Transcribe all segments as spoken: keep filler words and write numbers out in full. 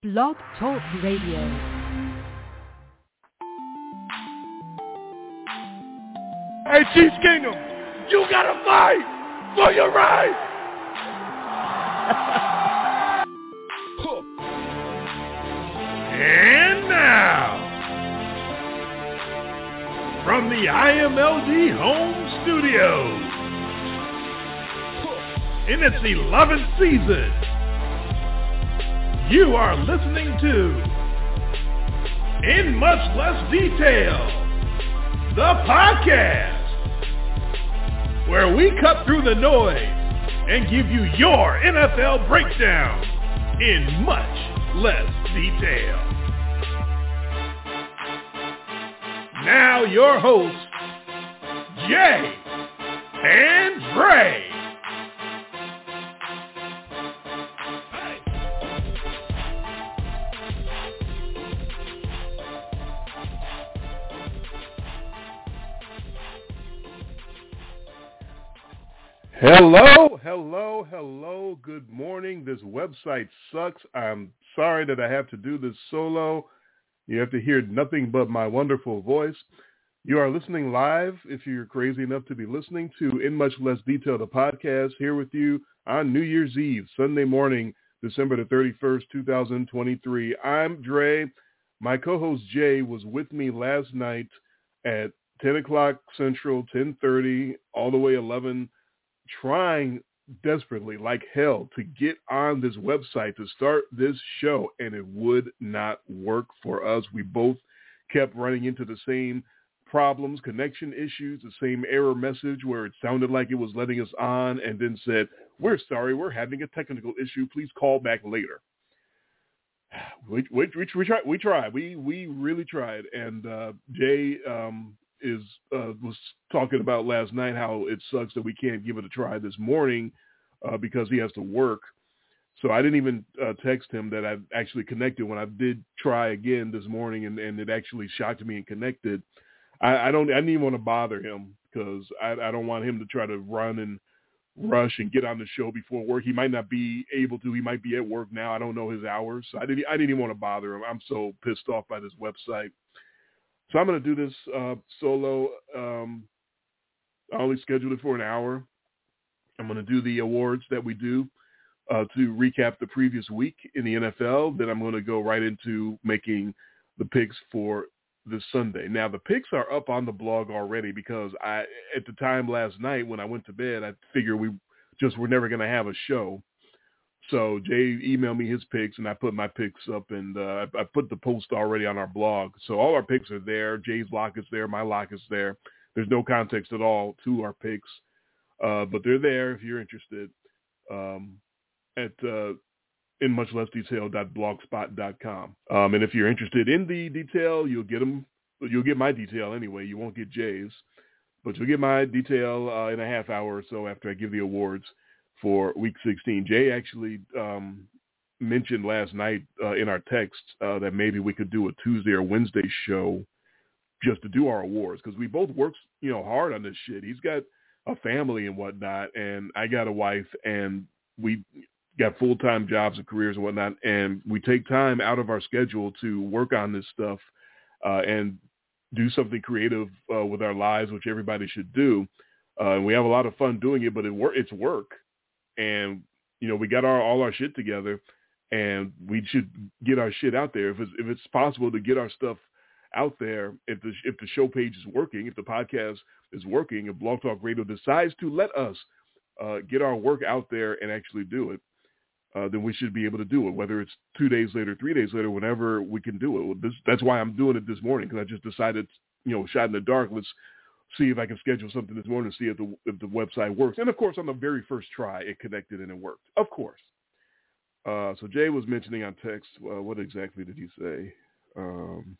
Blog Talk Radio. Hey, Chiefs Kingdom, you gotta fight for your right. And now, from the I M L D home studios, in its eleventh season, you are listening to In Much Less Detail, the podcast, where we cut through the noise and give you your N F L breakdown in much less detail. Now your hosts, Jay and Dre. Hello, hello, hello, good morning. This website sucks. I'm sorry that I have to do this solo. You have to hear nothing but my wonderful voice. You are listening live, if you're crazy enough to be listening, to In Much Less Detail, the podcast, here with you on New Year's Eve, Sunday morning, December the thirty-first, twenty twenty-three. I'm Dre. My co-host Jay was with me last night at ten o'clock Central, ten thirty, all the way eleven, trying desperately like hell to get on this website to start this show, and it would not work for us. We both kept running into the same problems, connection issues, the same error message where it sounded like it was letting us on and then said, "We're sorry, we're having a technical issue. Please call back later." We we we, we tried. We tried. We we really tried. And uh, Jay um, is uh, was talking about last night how it sucks that we can't give it a try this morning uh, because he has to work. So I didn't even uh, text him that I actually connected when I did try again this morning, and, and it actually shocked me and connected. I, I don't. I didn't even want to bother him because I, I don't want him to try to run and rush and get on the show before work. He might not be able to. He might be at work now. I don't know his hours. So I didn't. I didn't even want to bother him. I'm so pissed off by this website. So I'm going to do this uh, solo. Um, I only scheduled it for an hour. I'm going to do the awards that we do uh, to recap the previous week in the N F L. Then I'm going to go right into making the picks for this Sunday. Now, the picks are up on the blog already because I, at the time last night when I went to bed, I figured we just were never going to have a show. So Jay emailed me his picks, and I put my picks up, and uh, I, I put the post already on our blog. So all our picks are there. Jay's lock is there. My lock is there. There's no context at all to our picks, uh, but they're there if you're interested um, at uh, in much less detail dot blogspot dot com. Um, and if you're interested in the detail, you'll get them. You'll get my detail anyway. You won't get Jay's, but you'll get my detail uh, in a half hour or so after I give the awards for week sixteen. Jay actually um, mentioned last night uh, in our text uh, that maybe we could do a Tuesday or Wednesday show just to do our awards, because we both work, you know, hard on this shit. He's got a family and whatnot, and I got a wife, and we got full-time jobs and careers and whatnot, and we take time out of our schedule to work on this stuff uh, and do something creative uh, with our lives, which everybody should do. Uh, and we have a lot of fun doing it, but it wor- it's work. And, you know, we got our all our shit together, and we should get our shit out there. If it's, if it's possible to get our stuff out there, if the if the show page is working, if the podcast is working, if Blog Talk Radio decides to let us uh, get our work out there and actually do it, uh, then we should be able to do it, whether it's two days later, three days later, whenever we can do it. This, that's why I'm doing it this morning, because I just decided, you know, shot in the dark, let's see if I can schedule something this morning to see if the if the website works. And, of course, on the very first try, it connected and it worked, of course. Uh, so Jay was mentioning on text, uh, what exactly did he say? Um,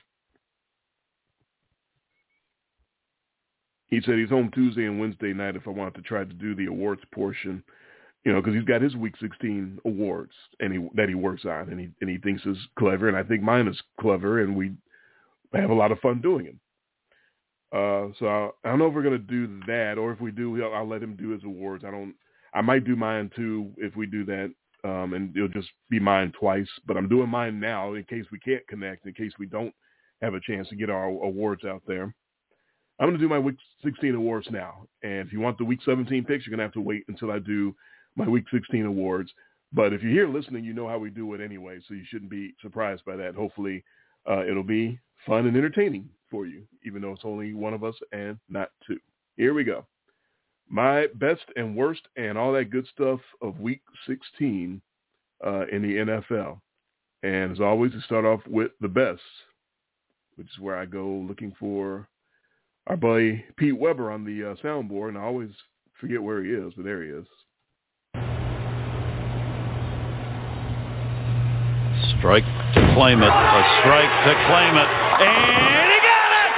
he said he's home Tuesday and Wednesday night if I wanted to try to do the awards portion, you know, because he's got his week sixteen awards and he, that he works on, and he and he thinks is clever, and I think mine is clever, and we have a lot of fun doing it. Uh, so I, I don't know if we're going to do that, or if we do, I'll, I'll let him do his awards. I don't, I might do mine too if we do that. um, and it'll just be mine twice. But I'm doing mine now in case we can't connect, in case we don't have a chance to get our awards out there. I'm going to do my Week sixteen awards now. And if you want the Week seventeen picks, you're going to have to wait until I do my Week sixteen awards. But if you're here listening, you know how we do it anyway, so you shouldn't be surprised by that. Hopefully uh, it'll be fun and entertaining for you, even though it's only one of us and not two. Here we go. My best and worst and all that good stuff of Week sixteen uh, in the N F L. And as always, we start off with the best, which is where I go looking for our buddy Pete Weber on the uh, soundboard, and I always forget where he is, but there he is. Strike to claim it, a strike to claim it, and he got it!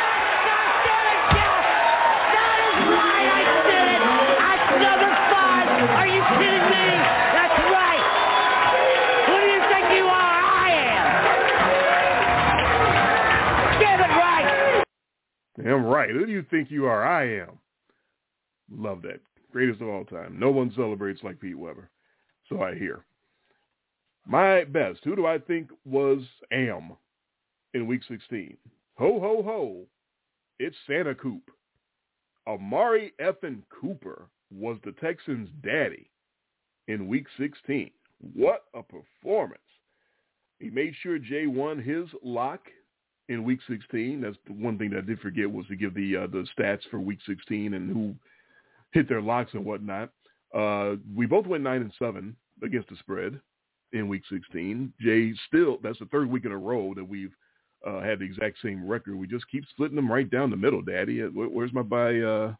That is right, I did it! That's number five! Are you kidding me? That's right! Who do you think you are? I am! Get it right! Damn right. Who do you think you are? I am. Love that. Greatest of all time. No one celebrates like Pete Weber. So I hear. My best. Who do I think was am in Week sixteen? Ho, ho, ho. It's Santa Coop. Amari effing Cooper was the Texans' daddy in Week sixteen. What a performance. He made sure Jay won his lock in Week sixteen. That's the one thing that I did forget was to give the uh, the stats for Week sixteen and who hit their locks and whatnot. Uh, we both went nine and seven against the spread in Week sixteen. Jay still, that's the third week in a row that we've uh, had the exact same record. We just keep splitting them right down the middle, Daddy. Where, where's my boy, uh,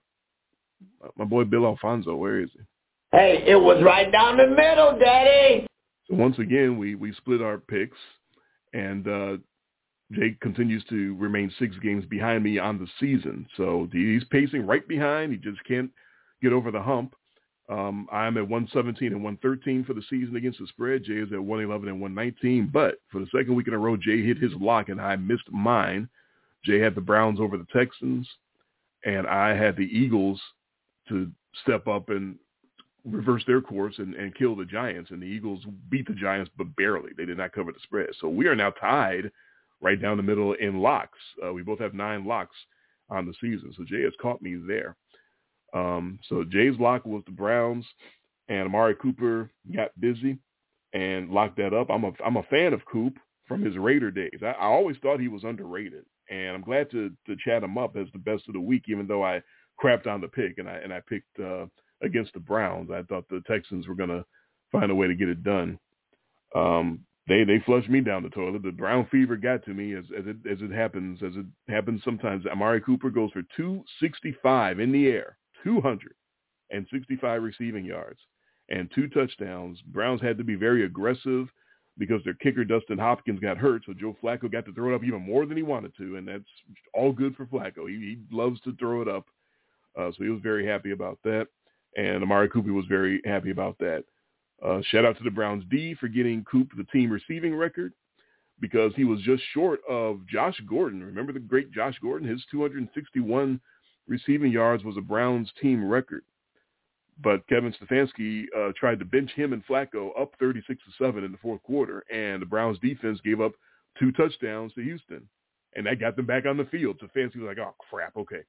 my boy Bill Alfonso? Where is he? Hey, it was right down the middle, Daddy. So once again, we, we split our picks, and uh, Jay continues to remain six games behind me on the season. So he's pacing right behind. He just can't get over the hump. Um, I'm at one seventeen and one thirteen for the season against the spread. Jay is at one eleven and one nineteen. But for the second week in a row, Jay hit his lock and I missed mine. Jay had the Browns over the Texans, and I had the Eagles to step up and reverse their course and, and kill the Giants. And the Eagles beat the Giants, but barely. They did not cover the spread. So we are now tied right down the middle in locks. Uh, we both have nine locks on the season. So Jay has caught me there. Um, so Jay's lock was the Browns, and Amari Cooper got busy and locked that up. I'm a I'm a fan of Coop from his Raider days. I, I always thought he was underrated, and I'm glad to to chat him up as the best of the week, even though I crapped on the pick and I and I picked uh, against the Browns. I thought the Texans were gonna find a way to get it done. Um, they they flushed me down the toilet. The Brown fever got to me as as it as it happens as it happens sometimes. Amari Cooper goes for two sixty-five in the air. two hundred sixty-five receiving yards and two touchdowns. Browns had to be very aggressive because their kicker, Dustin Hopkins, got hurt, so Joe Flacco got to throw it up even more than he wanted to, and that's all good for Flacco. He, he loves to throw it up, uh, so he was very happy about that, and Amari Cooper was very happy about that. Uh, shout out to the Browns D for getting Coop the team receiving record because he was just short of Josh Gordon. Remember the great Josh Gordon? His two hundred sixty-one receiving yards was a Browns team record, but Kevin Stefanski uh, tried to bench him and Flacco up thirty-six to seven in the fourth quarter, and the Browns defense gave up two touchdowns to Houston, and that got them back on the field. Stefanski was like, "Oh crap, okay,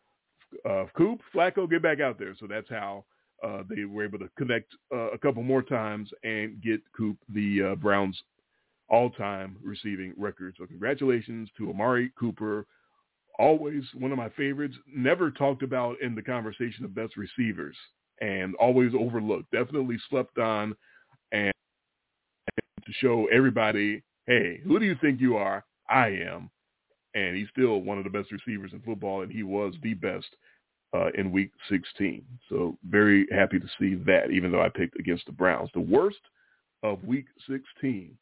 uh, Coop, Flacco, get back out there." So that's how uh, they were able to connect uh, a couple more times and get Coop the uh, Browns all-time receiving record. So congratulations to Amari Cooper. Always one of my favorites, never talked about in the conversation of best receivers and always overlooked, definitely slept on, and to show everybody, hey, who do you think you are? I am. And he's still one of the best receivers in football, and he was the best uh, in Week sixteen. So very happy to see that, even though I picked against the Browns. The worst of Week sixteen.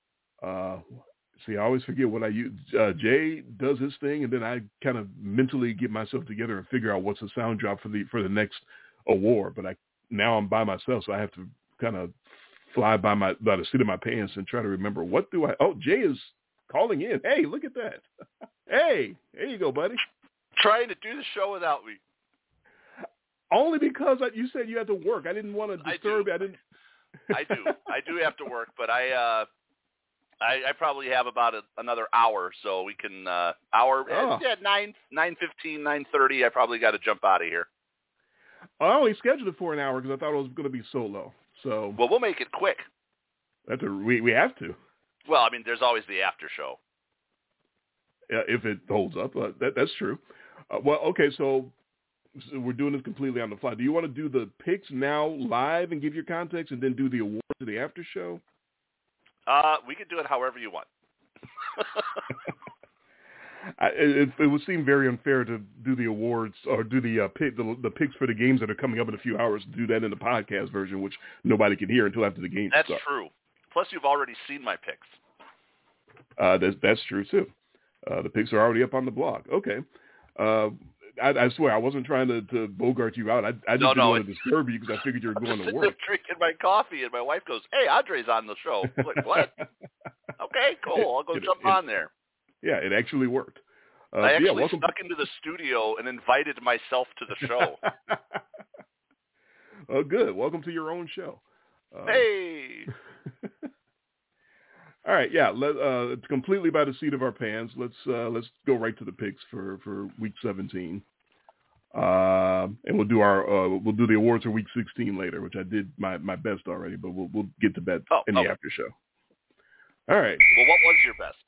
Uh See, I always forget what I use. Uh, Jay does his thing, and then I kind of mentally get myself together and figure out what's the sound drop for the for the next award. But I now I'm by myself, so I have to kind of fly by my by the seat of my pants and try to remember what do I. Oh, Jay is calling in. Hey, look at that. Hey, there you go, buddy. Trying to do the show without me. Only because I, you said you had to work. I didn't want to disturb you. I, I didn't. I do. I do have to work, but I uh, I, I probably have about a, another hour, so we can uh, hour Oh. yeah nine nine fifteen nine thirty. I probably got to jump out of here. I only scheduled it for an hour because I thought it was going to be solo. So Well, we'll make it quick. that's a, we we have to. Well, I mean, there's always the after show. Yeah, if it holds up. Uh, that that's true. Uh, well, okay, so, so we're doing this completely on the fly. Do you want to do the picks now live and give your context, and then do the awards to the after show? Uh, we can do it however you want. I, it, it would seem very unfair to do the awards or do the uh, pick, the, the picks for the games that are coming up in a few hours. Do that in the podcast version, which nobody can hear until after the game. That's start. true. Plus, you've already seen my picks. Uh, that's that's true too. Uh, the picks are already up on the blog. Okay. Uh, I, I swear I wasn't trying to, to bogart you out. I, I just No, didn't no, want to disturb you because I figured you were I'm going just to sitting work. there drinking my coffee, and my wife goes, "Hey, Andre's on the show." I'm like, what? Okay, cool. I'll go It- jump it- on there. Yeah, it actually worked. Uh, I so actually yeah, welcome. snuck into the studio and invited myself to the show. Oh, good. Welcome to your own show. Uh, Hey. All right, yeah. Let, uh, it's completely by the seat of our pants. Let's uh, let's go right to the picks for, for week seventeen, uh, and we'll do our uh, we'll do the awards for week sixteen later, which I did my, my best already, but we'll we'll get to that Oh, in the okay. after show. All right. Well, what was your best?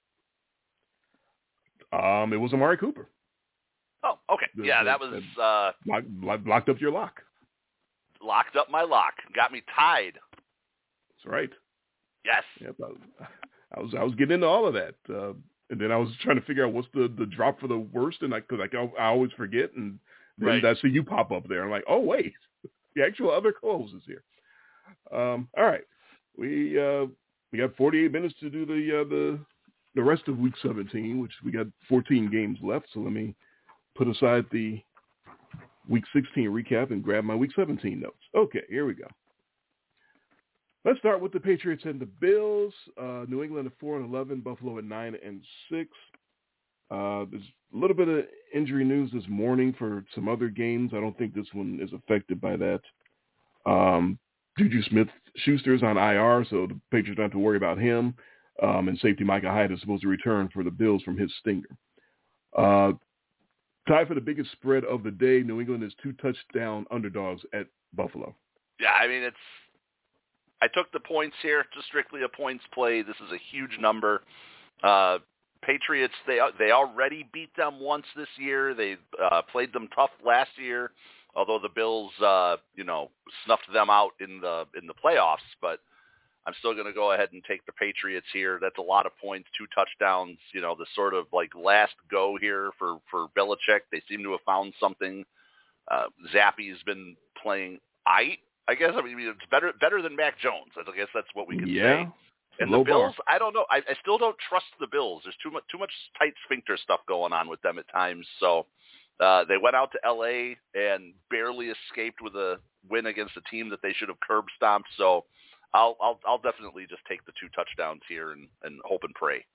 Um, it was Amari Cooper. Oh, okay. The- Yeah, the- that was uh, Lock, lock, locked up your lock. locked up my lock. Got me tied. That's right. Yes. Yep, I, I was I was getting into all of that, uh, and then I was trying to figure out what's the, the drop for the worst, and I because I, I always forget, and then Right. I see you pop up there. I'm like, oh wait, the actual other co-host is here. Um, all right, we uh, we got forty-eight minutes to do the uh, the the rest of week seventeen, which we got fourteen games left. So let me put aside the week sixteen recap and grab my week seventeen notes. Okay, here we go. Let's start with the Patriots and the Bills. Uh, New England at four and eleven, Buffalo at nine and six. Uh, there's a little bit of injury news this morning for some other games. I don't think this one is affected by that. Um, Juju Smith-Schuster's on I R, so the Patriots don't have to worry about him. Um, and safety Micah Hyde is supposed to return for the Bills from his stinger. Uh, tied for the biggest spread of the day, New England is two touchdown underdogs at Buffalo. Yeah, I mean, it's I took the points here, just strictly a points play. This is a huge number. Uh, Patriots, they they already beat them once this year. They uh, played them tough last year, although the Bills, uh, you know, snuffed them out in the in the playoffs. But I'm still going to go ahead and take the Patriots here. That's a lot of points, two touchdowns. You know, the sort of like last go here for for Belichick. They seem to have found something. Uh, Zappy's been playing I. I guess I mean it's better better than Mac Jones. I guess that's what we can Yeah. say. And Low the Bills, bar. I don't know. I, I still don't trust the Bills. There's too much too much tight sphincter stuff going on with them at times. So uh, they went out to L A and barely escaped with a win against a team that they should have curb stomped. So I'll I'll, I'll definitely just take the two touchdowns here and, and hope and pray.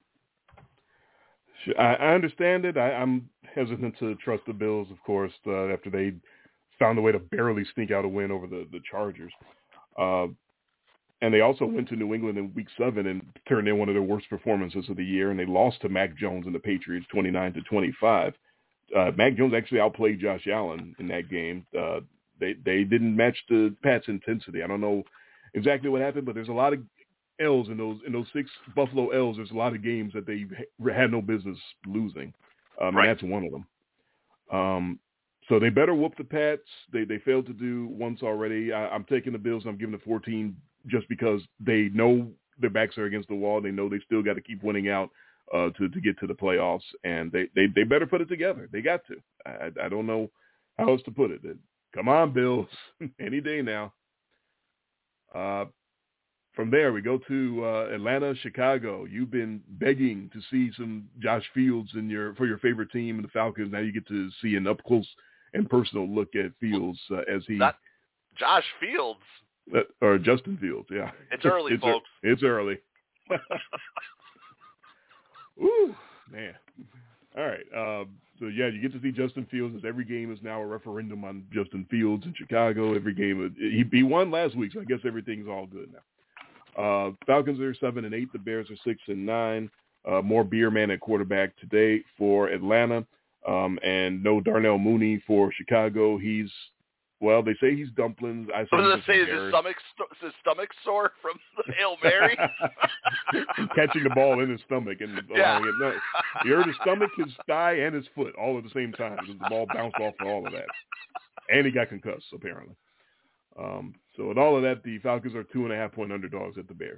I, I understand it. I, I'm hesitant to trust the Bills, of course, uh, after they found a way to barely sneak out a win over the, the Chargers. Uh, and they also went to New England in week seven and turned in one of their worst performances of the year, and they lost to Mac Jones and the Patriots twenty-nine to twenty-five. Uh, Mac Jones actually outplayed Josh Allen in that game. Uh, they they didn't match the Pats' intensity. I don't know exactly what happened, but there's a lot of L's in those in those six Buffalo L's. There's a lot of games that they had no business losing, um, Right. and that's one of them. Um, so they better whoop the Pats. They they failed to do once already. I, I'm taking the Bills, and I'm giving the fourteen just because they know their backs are against the wall. They know they still got to keep winning out uh, to to get to the playoffs, and they, they, they better put it together. They got to. I, I don't know how else to put it. Come on, Bills, any day now. Uh, from there, we go to uh, Atlanta, Chicago. You've been begging to see some Josh Fields in your for your favorite team, the Falcons. Now you get to see an up close and personal look at Fields uh, as he Not Josh Fields. uh, or Justin Fields. Yeah, It's early, it's, folks. It's early. Ooh, man. All right. Uh, So, yeah, you get to see Justin Fields. Every game is now a referendum on Justin Fields in Chicago. Every game, he, he won last week, so I guess everything's all good now. Uh, Falcons are seven and eight. The Bears are six and nine. Uh, more Beerman at quarterback today for Atlanta, um, and no Darnell Mooney for Chicago. He's Well, they say he's dumplings. I say, I was going to say, is his stomach, is his stomach sore from the Hail Mary? Catching the ball in his stomach and yeah. allowing it. No, he hurt his stomach, his thigh, and his foot all at the same time because the ball bounced off of all of that. And he got concussed, apparently. Um, so with all of that, the Falcons are two and a half point underdogs at the Bears.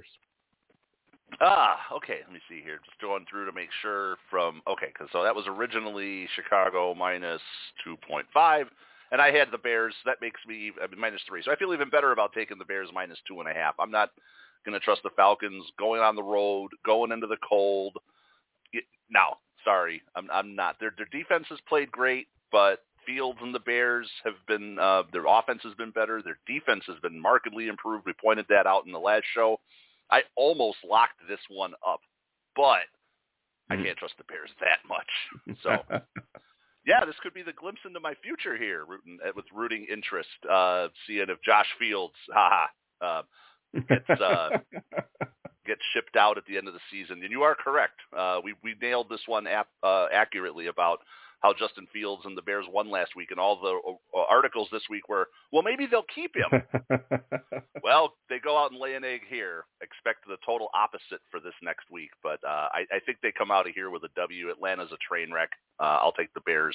Ah, okay. Let me see here. Just going through to make sure from, okay, because so that was originally Chicago minus two point five. And I had the Bears. That makes me I mean, minus three. So I feel even better about taking the Bears minus two and a half. I'm not going to trust the Falcons going on the road, going into the cold. No, sorry, I'm, I'm not. Their their defense has played great, but Fields and the Bears have been uh, their offense has been better. Their defense has been markedly improved. We pointed that out in the last show. I almost locked this one up, but I can't trust the Bears that much. So. Yeah, this could be the glimpse into my future here, rooting, with rooting interest, uh, seeing if Josh Fields, haha, uh, gets uh, gets shipped out at the end of the season. And you are correct. Uh, we we nailed this one ap- uh, accurately about how Justin Fields and the Bears won last week, and all the uh, articles this week were, well, maybe they'll keep him. Well, they go out and lay an egg here. Expect the total opposite for this next week, but uh, I, I think they come out of here with a W. Atlanta's a train wreck. Uh, I'll take the Bears.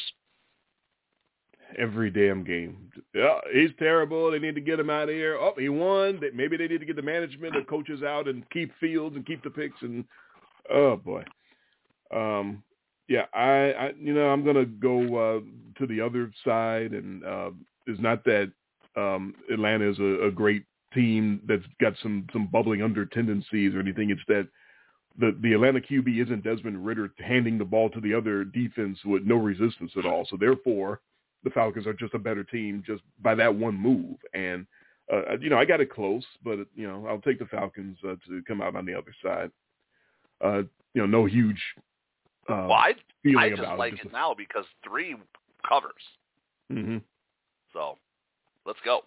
Every damn game. Yeah, he's terrible. They need to get him out of here. Oh, he won. Maybe they need to get the management, the coaches out and keep Fields and keep the picks. And oh boy. Um, yeah, I, I, you know, I'm gonna go uh, to the other side, and uh, it's not that um, Atlanta is a, a great team that's got some some bubbling under tendencies or anything. It's that the the Atlanta Q B isn't Desmond Ridder handing the ball to the other defense with no resistance at all. So therefore, the Falcons are just a better team just by that one move. And uh, you know, I got it close, but you know, I'll take the Falcons uh, to come out on the other side. Uh, you know, no huge. Uh, well, I, I just about like it, just it now because three covers. Mm-hmm. So, let's go.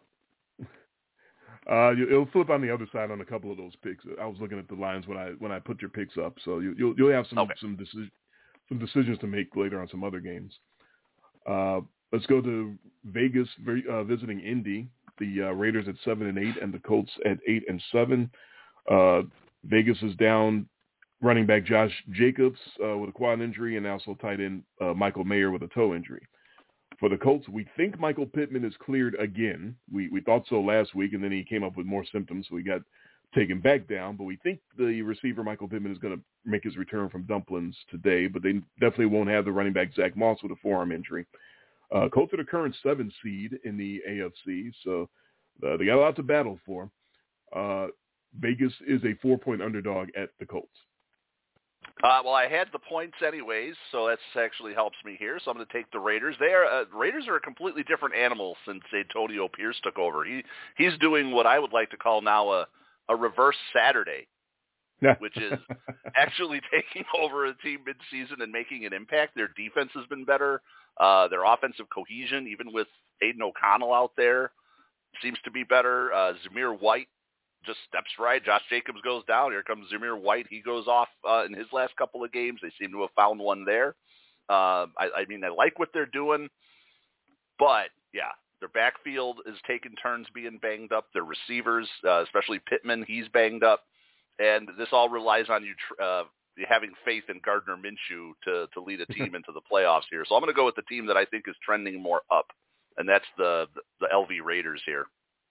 Uh, it'll flip on the other side on a couple of those picks. I was looking at the lines when I when I put your picks up, so you, you'll you'll have some okay. some deci- some decisions to make later on some other games. Uh, let's go to Vegas uh, visiting Indy. The uh, Raiders at seven and eight, and the Colts at eight and seven. Uh, Vegas is down running back Josh Jacobs uh, with a quad injury, and also tight end uh, Michael Mayer with a toe injury. For the Colts, we think Michael Pittman is cleared again. We we thought so last week, and then he came up with more symptoms, so he got taken back down. But we think the receiver Michael Pittman is going to make his return from dumplings today, but they definitely won't have the running back Zach Moss with a forearm injury. Uh, Colts are the current seven seed in the A F C, so uh, they got a lot to battle for. Uh, Vegas is a four-point underdog at the Colts. Uh, well, I had the points anyways, so that actually helps me here. So I'm going to take the Raiders. They are uh, Raiders are a completely different animal since Antonio Pierce took over. He he's doing what I would like to call now a a reverse Saturday, which is actually taking over a team mid-season and making an impact. Their defense has been better. Uh, their offensive cohesion, even with Aiden O'Connell out there, seems to be better. Uh, Zamir White just steps right. Josh Jacobs goes down. Here comes Zamir White. He goes off uh, in his last couple of games. They seem to have found one there. Uh, I, I mean, I like what they're doing, but yeah, their backfield is taking turns being banged up. Their receivers, uh, especially Pittman, he's banged up, and this all relies on you tr- uh, having faith in Gardner Minshew to to lead a team into the playoffs here. So I'm going to go with the team that I think is trending more up, and that's the the, the L V Raiders here.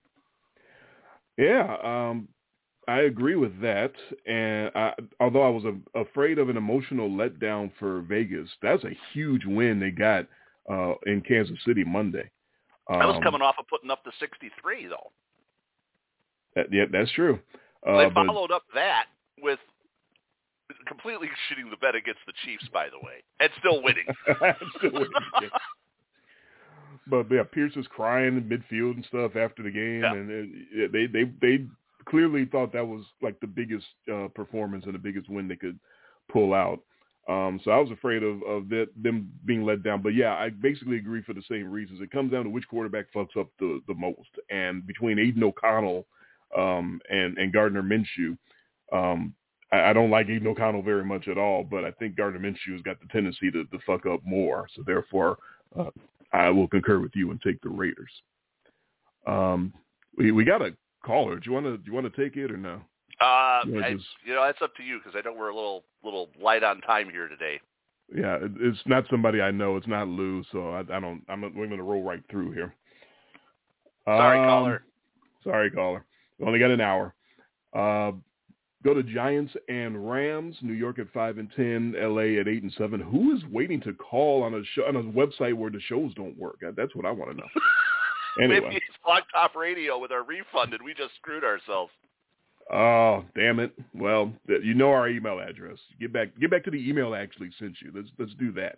Yeah, um, I agree with that. And I, although I was a, afraid of an emotional letdown for Vegas, that's a huge win they got uh, in Kansas City Monday. Um, I was coming off of putting up the sixty-three, though. That, yeah, that's true. Uh, they but, followed up that with completely shitting the bed against the Chiefs, by the way, and still winning. still winning. Yeah. But yeah, Pierce is crying in midfield and stuff after the game, yeah. and it, they they they clearly thought that was like the biggest uh, performance and the biggest win they could pull out. Um, so I was afraid of, of that, them being let down. But, yeah, I basically agree for the same reasons. It comes down to which quarterback fucks up the, the most. And between Aiden O'Connell um, and, and Gardner Minshew, um, I, I don't like Aiden O'Connell very much at all, but I think Gardner Minshew has got the tendency to, to fuck up more. So, therefore, uh, I will concur with you and take the Raiders. Um, we, we got a caller. Do you want to do you want to take it or no? Uh, you, I, just, you know, that's up to you because I know we're a little little light on time here today. Yeah, it, it's not somebody I know. It's not Lou, so I, I don't. I'm we're going to roll right through here. Sorry, um, caller. Sorry, caller. We only got an hour. Uh, go to Giants and Rams. New York at five and ten. L A at eight and seven. Who is waiting to call on a show on a website where the shows don't work? That's what I want to know. Anyway, maybe it's Blog Top Radio with our refund, and we just screwed ourselves. Oh, damn it. Well, you know our email address. Get back get back to the email I actually sent you. Let's let's do that.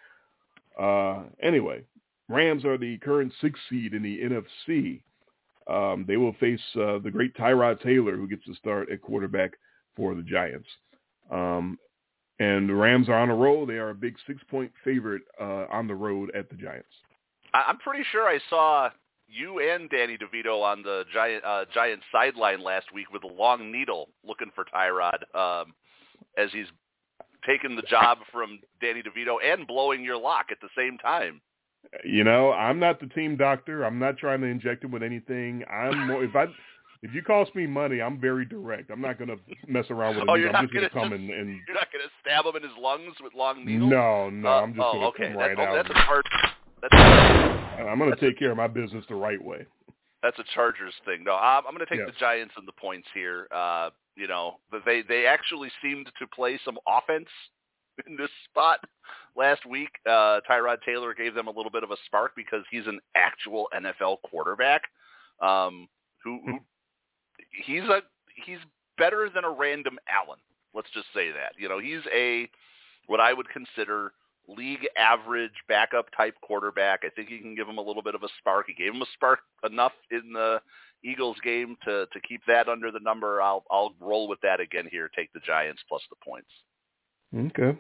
Uh, anyway, Rams are the current sixth seed in the N F C. Um, they will face uh, the great Tyrod Taylor, who gets to start at quarterback for the Giants. Um, and the Rams are on a roll. They are a big six-point favorite uh, on the road at the Giants. I'm pretty sure I saw you and Danny DeVito on the Giant uh, Giant sideline last week with a long needle looking for Tyrod um, as he's taking the job from Danny DeVito and blowing your lock at the same time. You know, I'm not the team doctor. I'm not trying to inject him with anything. I'm more, if I if you cost me money, I'm very direct. I'm not going to mess around with a oh, needle. You're I'm not just going to come just, and, and you're not going to stab him in his lungs with long needles. No, no, uh, I'm just oh, going to okay. come right that's, out. That's a hard. That's a, I'm going to take care of my business the right way. That's a Chargers thing. No, I'm, I'm going to take yes. the Giants and the points here. Uh, you know, they they actually seemed to play some offense in this spot last week. Uh, Tyrod Taylor gave them a little bit of a spark because he's an actual N F L quarterback. Um, who, who he's a he's better than a random Allen. Let's just say that. You know, he's a what I would consider league average backup type quarterback. I think he can give him a little bit of a spark. He gave him a spark enough in the Eagles game to, to keep that under the number. I'll I'll roll with that again here. Take the Giants plus the points. Okay.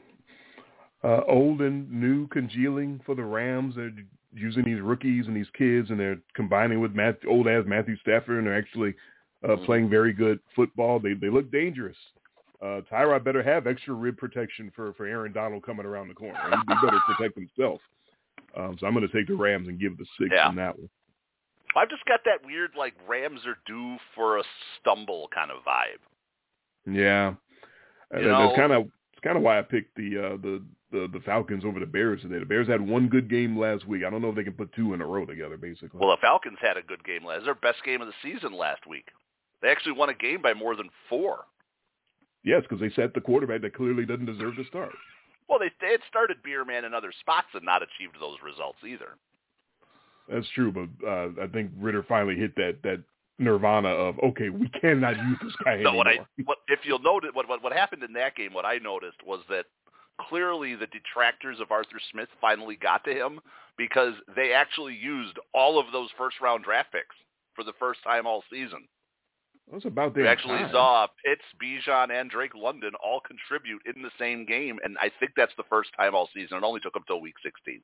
Uh, old and new congealing for the Rams. They're using these rookies and these kids, and they're combining with Matt, old ass Matthew Stafford, and they're actually uh, playing very good football. They they look dangerous. Uh, Tyrod better have extra rib protection for, for Aaron Donald coming around the corner. He, he better protect himself. Um, so I'm going to take the Rams and give the six yeah. on that one. I've just got that weird, like, Rams are due for a stumble kind of vibe. Yeah. You uh, know, that's kind of kind of why I picked the, uh, the the the Falcons over the Bears today. The Bears had one good game last week. I don't know if they can put two in a row together, basically. Well, the Falcons had a good game last. Their best game of the season last week. They actually won a game by more than four. Yes, because they set the quarterback that clearly doesn't deserve to start. Well, they, they had started Bierman in other spots and not achieved those results either. That's true, but uh, I think Ritter finally hit that that nirvana of, okay, we cannot use this guy so anymore. What I, what, if you'll notice, what, what what happened in that game, what I noticed was that clearly the detractors of Arthur Smith finally got to him because they actually used all of those first-round draft picks for the first time all season. That's about We damn actually time. saw Pitts, Bijan, and Drake London all contribute in the same game, and I think that's the first time all season. It only took them till week sixteen.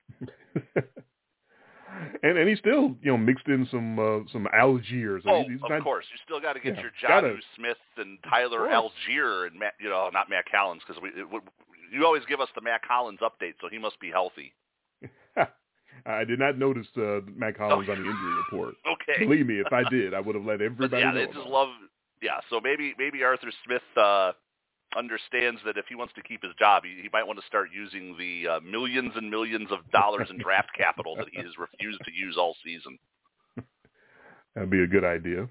and and he still, you know, mixed in some uh, some Algiers. Oh, he's of not, course. You still got to get yeah, your Jonnu gotta, Smith and Tyler Algier and Matt, you know, not Matt Collins because we, it, you always give us the Matt Collins update, so he must be healthy. I did not notice uh, Matt Collins oh. on the injury report. Okay. Believe me, if I did, I would have let everybody but yeah, know. they just about love. Yeah, so maybe maybe Arthur Smith uh, understands that if he wants to keep his job, he, he might want to start using the uh, millions and millions of dollars in draft capital that he has refused to use all season. That'd be a good idea.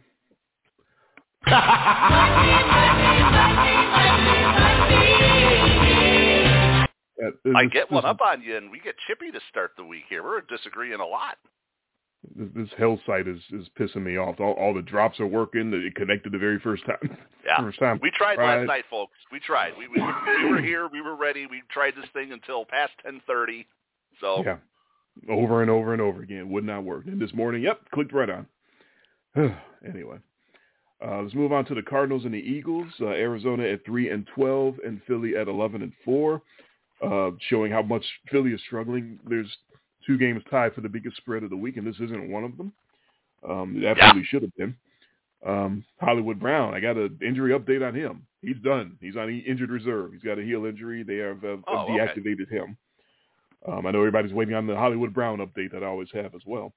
Uh, this, I get one this, up on you, and we get chippy to start the week here. We're disagreeing a lot. This, this hell site is, is pissing me off. All, all the drops are working. It connected the very first time. Yeah, first time. we tried right. last night, folks. We tried. We, we we were here. We were ready. We tried this thing until past ten thirty. So yeah, over and over and over again. Would not work. And this morning, yep, clicked right on. Anyway, uh, let's move on to the Cardinals and the Eagles. Uh, Arizona at three and twelve, and Philly at eleven and four. uh, showing how much Philly is struggling. There's two games tied for the biggest spread of the week, and this isn't one of them. Um, it absolutely yeah. should have been. Um, Hollywood Brown, I got an injury update on him. He's done. He's on injured reserve. He's got a heel injury. They have uh, oh, deactivated okay. him. Um, I know everybody's waiting on the Hollywood Brown update that I always have as well.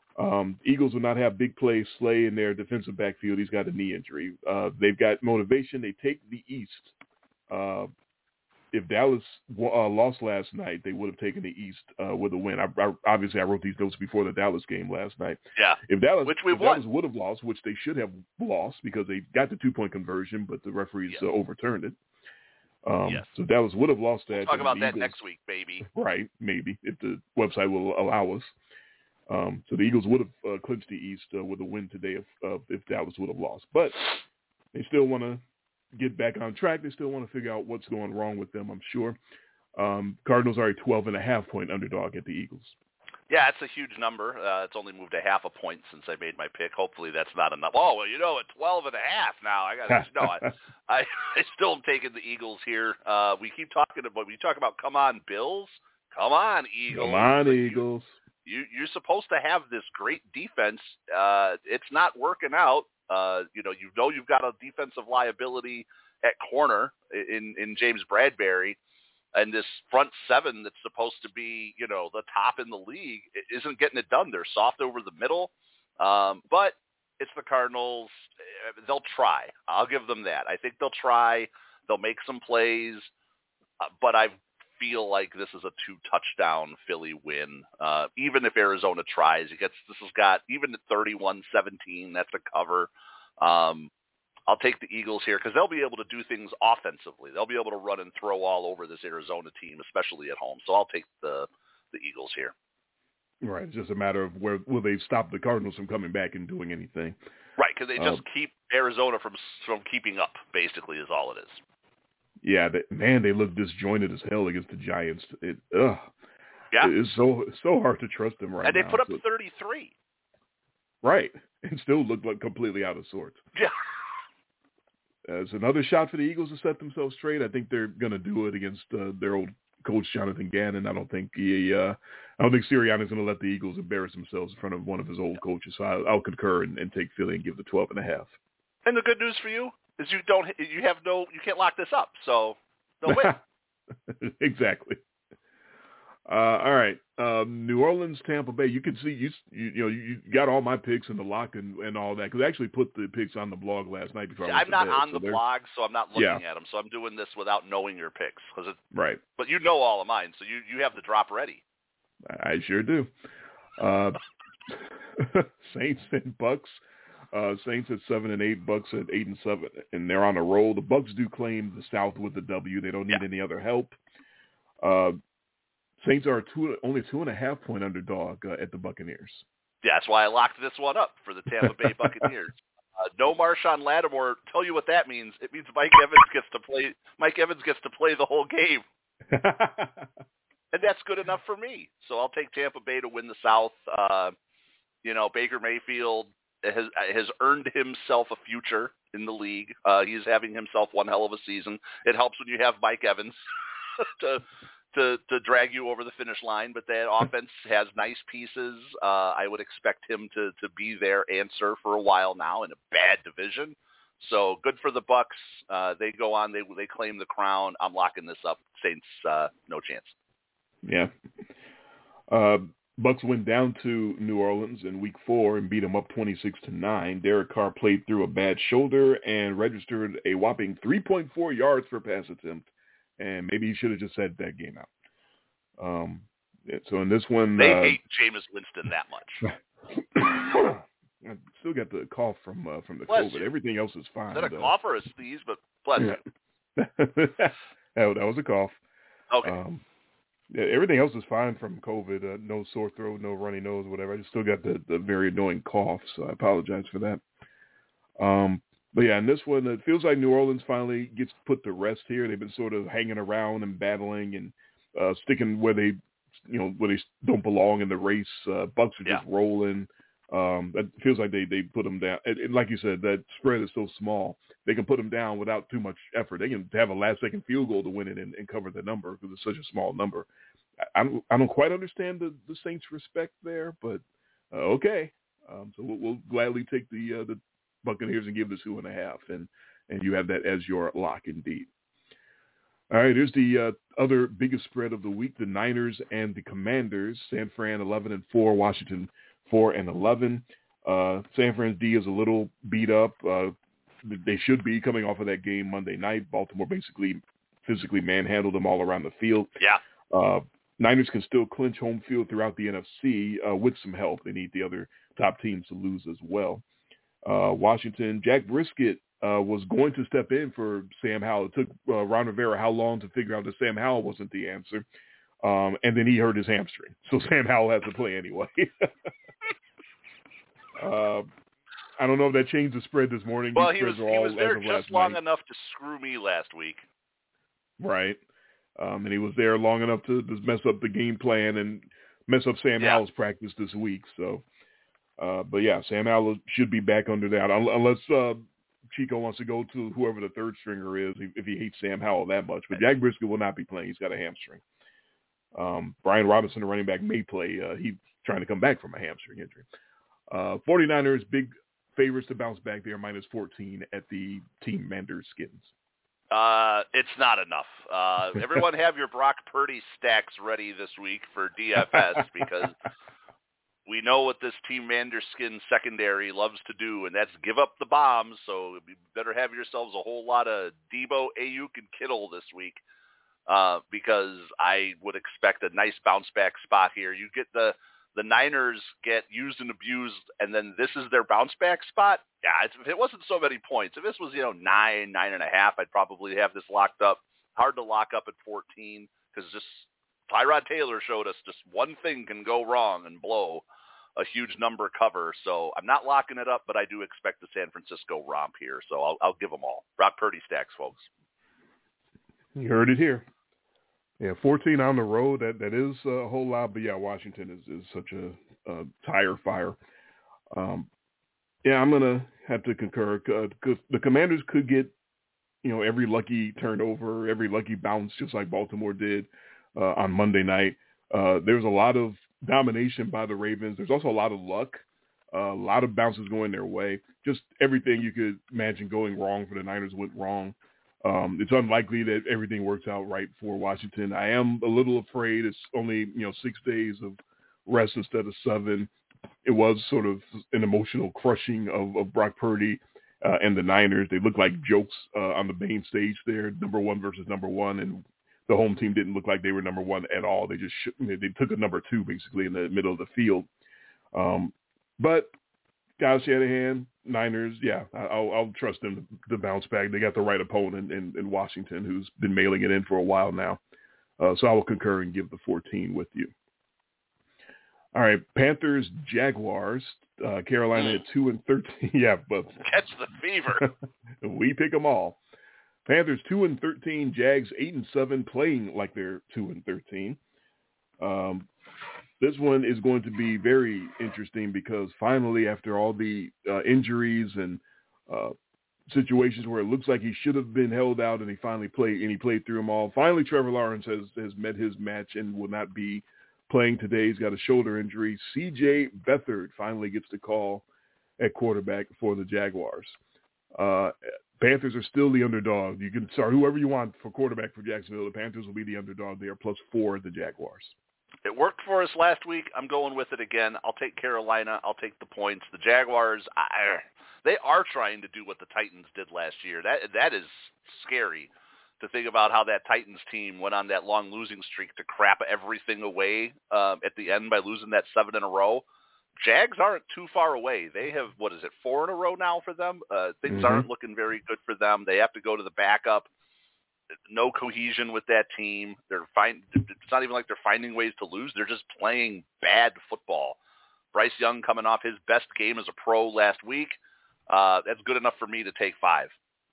Um, Eagles will not have big play Slay in their defensive backfield. He's got a knee injury. Uh, they've got motivation. They take the East. Uh, if Dallas uh, lost last night, they would have taken the East uh, with a win. I, I, obviously, I wrote these notes before the Dallas game last night. Yeah, if Dallas, which we if won. Dallas would have lost, which they should have lost because they got the two-point conversion, but the referees yes. uh, overturned it. Um, yes. So Dallas would have lost that. We'll talk about that Eagles, next week, baby. Right, maybe, if the website will allow us. Um, so the Eagles would have uh, clinched the East uh, with a win today if, uh, if Dallas would have lost. But they still want to get back on track. They still want to figure out what's going wrong with them, I'm sure. Um, Cardinals are a twelve and a half point underdog at the Eagles. Yeah, it's a huge number. Uh, it's only moved a half a point since I made my pick. Hopefully that's not enough. Oh, well, you know, at twelve and a half now. I got no, I, I, I still am taking the Eagles here. Uh, we keep talking about, we talk about, come on, Bills. Come on, Eagles. Come on, like Eagles. You, you, you're supposed to have this great defense. Uh, it's not working out. Uh, you know, you know you've got a defensive liability at corner in, in James Bradbury. And this front seven that's supposed to be, you know, the top in the league isn't getting it done. They're soft over the middle. Um, but it's the Cardinals. They'll try. I'll give them that. I think they'll try. They'll make some plays. Uh, but I feel like this is a two-touchdown Philly win. Uh, even if Arizona tries, it gets, this has got, even at thirty-one seventeen, that's a cover. Um, I'll take the Eagles here because they'll be able to do things offensively. They'll be able to run and throw all over this Arizona team, especially at home. So I'll take the the Eagles here. Right. It's just a matter of where will they stop the Cardinals from coming back and doing anything. Right, because they just um, keep Arizona from from keeping up, basically, is all it is. Yeah, they, man, they look disjointed as hell against the Giants. It, ugh. Yeah. It's so it's so hard to trust them right now. And they now. put up so, thirty-three. Right. And still look like completely out of sorts. Yeah. Uh, it's another shot for the Eagles to set themselves straight. I think they're going to do it against uh, their old coach, Jonathan Gannon. I don't think he, uh, I don't think Sirianni's going to let the Eagles embarrass themselves in front of one of his old coaches. So I, I'll concur and, and take Philly and give the twelve and a half. And the good news for you is you don't, you have no, you can't lock this up. So no win. Exactly. Uh, all right, um, New Orleans, Tampa Bay. You can see you you, you know you got all my picks in the lock and, and all that because I actually put the picks on the blog last night before. See, I went I'm to not bed, on so the they're... blog, so I'm not looking yeah. at them. So I'm doing this without knowing your picks, because right. But you know all of mine, so you you have the drop ready. I sure do. Uh, Saints and Bucks. Uh, Saints at seven and eight, Bucks at eight and seven, and they're on a roll. The Bucks do claim the South with the W. They don't need yeah. any other help. Uh, Saints are two, only two and a half point underdog uh, at the Buccaneers. Yeah, that's why I locked this one up for the Tampa Bay Buccaneers. Uh, no Marshawn Lattimore. Tell you what that means. It means Mike Evans gets to play. Mike Evans gets to play the whole game, and that's good enough for me. So I'll take Tampa Bay to win the South. Uh, you know, Baker Mayfield has has earned himself a future in the league. Uh, he's having himself one hell of a season. It helps when you have Mike Evans to. To, to drag you over the finish line, but that offense has nice pieces. Uh, I would expect him to, to be their answer for a while now in a bad division. So good for the Bucks. Uh, they go on. They they claim the crown. I'm locking this up. Saints, uh, no chance. Yeah. Uh, Bucks went down to New Orleans in Week Four and beat them up twenty-six to nine. Derek Carr played through a bad shoulder and registered a whopping three point four yards per pass attempt. And maybe he should have just said that game out. Um, so in this one, they uh, hate Jameis Winston that much. I still got the cough from uh, from the bless COVID. You. Everything else is fine. Is that a though. cough or a sneeze? But bless yeah. you. that, that was a cough. Okay. Um, yeah, everything else is fine from COVID. Uh, no sore throat, no runny nose, whatever. I just still got the, the very annoying cough, so I apologize for that. Um. But, yeah, in this one, it feels like New Orleans finally gets put to rest here. They've been sort of hanging around and battling and uh, sticking where they, you know, where they don't belong in the race. Uh, Bucks are yeah. just rolling. Um, it feels like they, they put them down. And, and like you said, that spread is so small. They can put them down without too much effort. They can have a last-second field goal to win it and, and cover the number because it's such a small number. I, I, don't, I don't quite understand the, the Saints' respect there, but uh, okay. Um, so we'll, we'll gladly take the uh, the Buccaneers and give the two and a half, and, and you have that as your lock indeed. All right, here's the uh, other biggest spread of the week: the Niners and the Commanders. San Fran eleven and four, Washington four and eleven. Uh, San Fran's D is a little beat up. Uh, they should be coming off of that game Monday night. Baltimore basically physically manhandled them all around the field. Yeah. Uh, Niners can still clinch home field throughout the N F C uh, with some help. They need the other top teams to lose as well. Uh, Washington, Jack Brisket uh, was going to step in for Sam Howell. It took uh, Ron Rivera how long to figure out that Sam Howell wasn't the answer. Um, and then he hurt his hamstring. So Sam Howell has to play anyway. uh, I don't know if that changed the spread this morning. Well, These he was, spreads are he all was as there of just last long night. enough to screw me last week. Right. Um, and he was there long enough to, to mess up the game plan and mess up Sam yeah. Howell's practice this week. So, uh, but yeah, Sam Howell should be back under that unless uh, Chico wants to go to whoever the third stringer is if he hates Sam Howell that much. But Jack Brisket will not be playing. He's got a hamstring. Um, Brian Robinson, the running back, may play. Uh, he's trying to come back from a hamstring injury. Uh, 49ers, big favorites to bounce back there, minus fourteen at the Team Manders Skins. Uh, it's not enough. Uh, everyone have your Brock Purdy stacks ready this week for D F S because we know what this Team Manderskin secondary loves to do, and that's give up the bombs. So you better have yourselves a whole lot of Debo, Ayuk, and Kittle this week uh, because I would expect a nice bounce-back spot here. You get the the Niners get used and abused, and then this is their bounce-back spot. Yeah, it's, if it wasn't so many points, if this was, you know, nine, nine and a half, I'd probably have this locked up. Hard to lock up at fourteen because just Tyrod Taylor showed us just one thing can go wrong and blow a huge number cover. So I'm not locking it up, but I do expect the San Francisco romp here. So I'll, I'll give them all. Brock Purdy stacks, folks. You heard it here. Yeah, fourteen on the road, that, that is a whole lot. But, yeah, Washington is, is such a, a tire fire. Um, yeah, I'm going to have to concur because the Commanders could get, you know, every lucky turnover, every lucky bounce, just like Baltimore did uh, on Monday night. Uh, there's a lot of domination by the Ravens. There's also a lot of luck, uh, a lot of bounces going their way. Just everything you could imagine going wrong for the Niners went wrong. Um, it's unlikely that everything works out right for Washington. I am a little afraid it's only, you know, six days of rest instead of seven. It was sort of an emotional crushing of, of Brock Purdy uh, and the Niners. They looked like jokes uh, on the main stage there, number one versus number one, and the home team didn't look like they were number one at all. They just sh- they took a number two basically in the middle of the field. Um, but Kyle Shanahan, Niners, yeah, I'll, I'll trust them to, to bounce back. They got the right opponent in, in Washington who's been mailing it in for a while now. Uh, so I will concur and give the fourteen with you. All right, Panthers, Jaguars, uh, Carolina at two and thirteen. Yeah, but catch the fever. We pick them all. Panthers two and thirteen, Jags eight and seven, playing like they're two and thirteen. Um, this one is going to be very interesting because finally, after all the uh, injuries and uh, situations where it looks like he should have been held out, and he finally played and he played through them all. Finally, Trevor Lawrence has has met his match and will not be playing today. He's got a shoulder injury. C J Beathard finally gets the call at quarterback for the Jaguars. Uh, Panthers are still the underdog. You can start whoever you want for quarterback for Jacksonville. The Panthers will be the underdog. They are plus four at the Jaguars. It worked for us last week. I'm going with it again. I'll take Carolina. I'll take the points. The Jaguars, I, they are trying to do what the Titans did last year. That That is scary to think about how that Titans team went on that long losing streak to crap everything away um, at the end by losing that seven in a row. Jags aren't too far away. They have, what is it, four in a row now for them? Uh, things mm-hmm. aren't looking very good for them. They have to go to the backup. No cohesion with that team. They're find, It's not even like they're finding ways to lose. They're just playing bad football. Bryce Young coming off his best game as a pro last week. Uh, that's good enough for me to take five.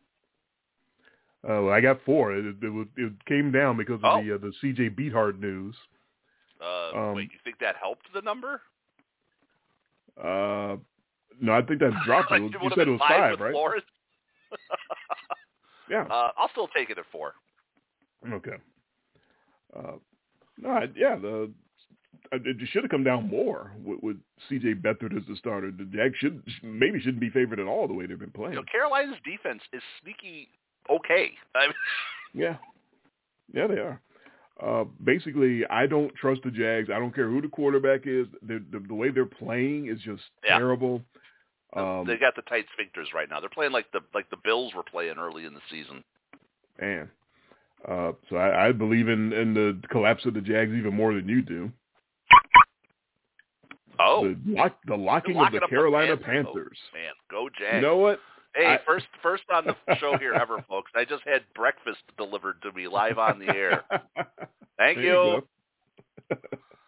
Uh, well, I got four. It, it, it came down because of oh. the uh, the C J Beathard news. Uh, um, wait, you think that helped the number? Uh, no, I think that dropped. Like, you it would said have it been was five five, with right? Flores. Yeah. Uh, I'll still take it at four. Okay. Uh, no, I, yeah, the it should have come down more with, with C J Beathard as the starter. The Jags should maybe shouldn't be favored at all the way they've been playing. You know, Carolina's defense is sneaky okay. I mean, yeah, yeah, they are. Uh, basically, I don't trust the Jags. I don't care who the quarterback is. The, the, the way they're playing is just yeah. terrible. Um, they got the tight sphincters right now. They're playing like the like the Bills were playing early in the season. Man, uh, so I, I believe in, in the collapse of the Jags even more than you do. Oh, the, lock, the locking, locking of the Carolina the Panthers. Panthers. Oh, man, go Jags! You know what? Hey, I, first first on the show here ever, folks. I just had breakfast delivered to me live on the air. Thank there you. you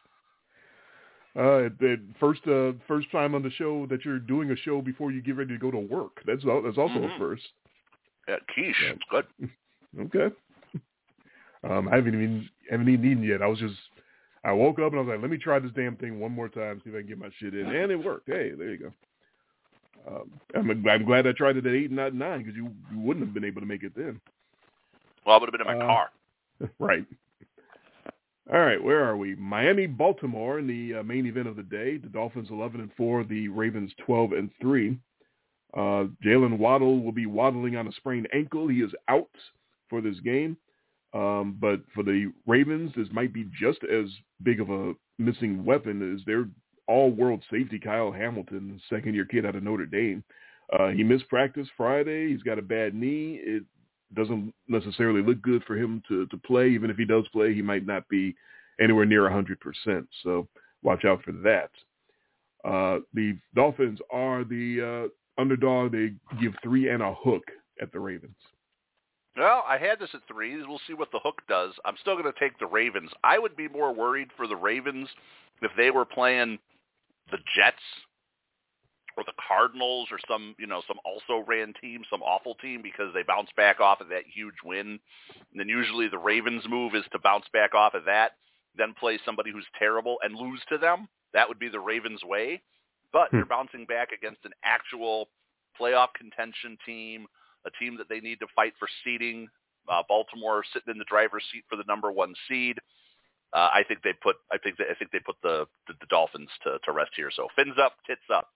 uh, the first uh, first time on the show that you're doing a show before you get ready to go to work. That's that's also mm-hmm. a first. Yeah, quiche. Yeah. It's good. Okay. Um, I haven't even haven't even eaten yet. I was just I woke up and I was like, let me try this damn thing one more time, see if I can get my shit in, and it worked. Hey, there you go. Um, I'm, I'm glad I tried it at eight and not nine because you, you wouldn't have been able to make it then. Well, I would have been in my uh, car. Right. All right, where are we? Miami, Baltimore in the uh, main event of the day. The Dolphins eleven and four, the Ravens twelve and three. Uh, Jalen Waddle will be waddling on a sprained ankle. He is out for this game. Um, but for the Ravens, this might be just as big of a missing weapon as their all-world safety, Kyle Hamilton, second-year kid out of Notre Dame. Uh, he missed practice Friday. He's got a bad knee. It doesn't necessarily look good for him to, to play. Even if he does play, he might not be anywhere near one hundred percent. So watch out for that. Uh, the Dolphins are the uh, underdog. They give three and a hook at the Ravens. Well, I had this at three. We'll see what the hook does. I'm still going to take the Ravens. I would be more worried for the Ravens if they were playing the Jets or the Cardinals or some, you know, some also ran team, some awful team, because they bounce back off of that huge win. And then usually the Ravens' move is to bounce back off of that, then play somebody who's terrible and lose to them. That would be the Ravens' way. But they're bouncing back against an actual playoff contention team, a team that they need to fight for seeding. Uh, Baltimore sitting in the driver's seat for the number one seed. Uh, I think they put. I think. They, I think they put the, the, the Dolphins to, to rest here. So fins up, tits up.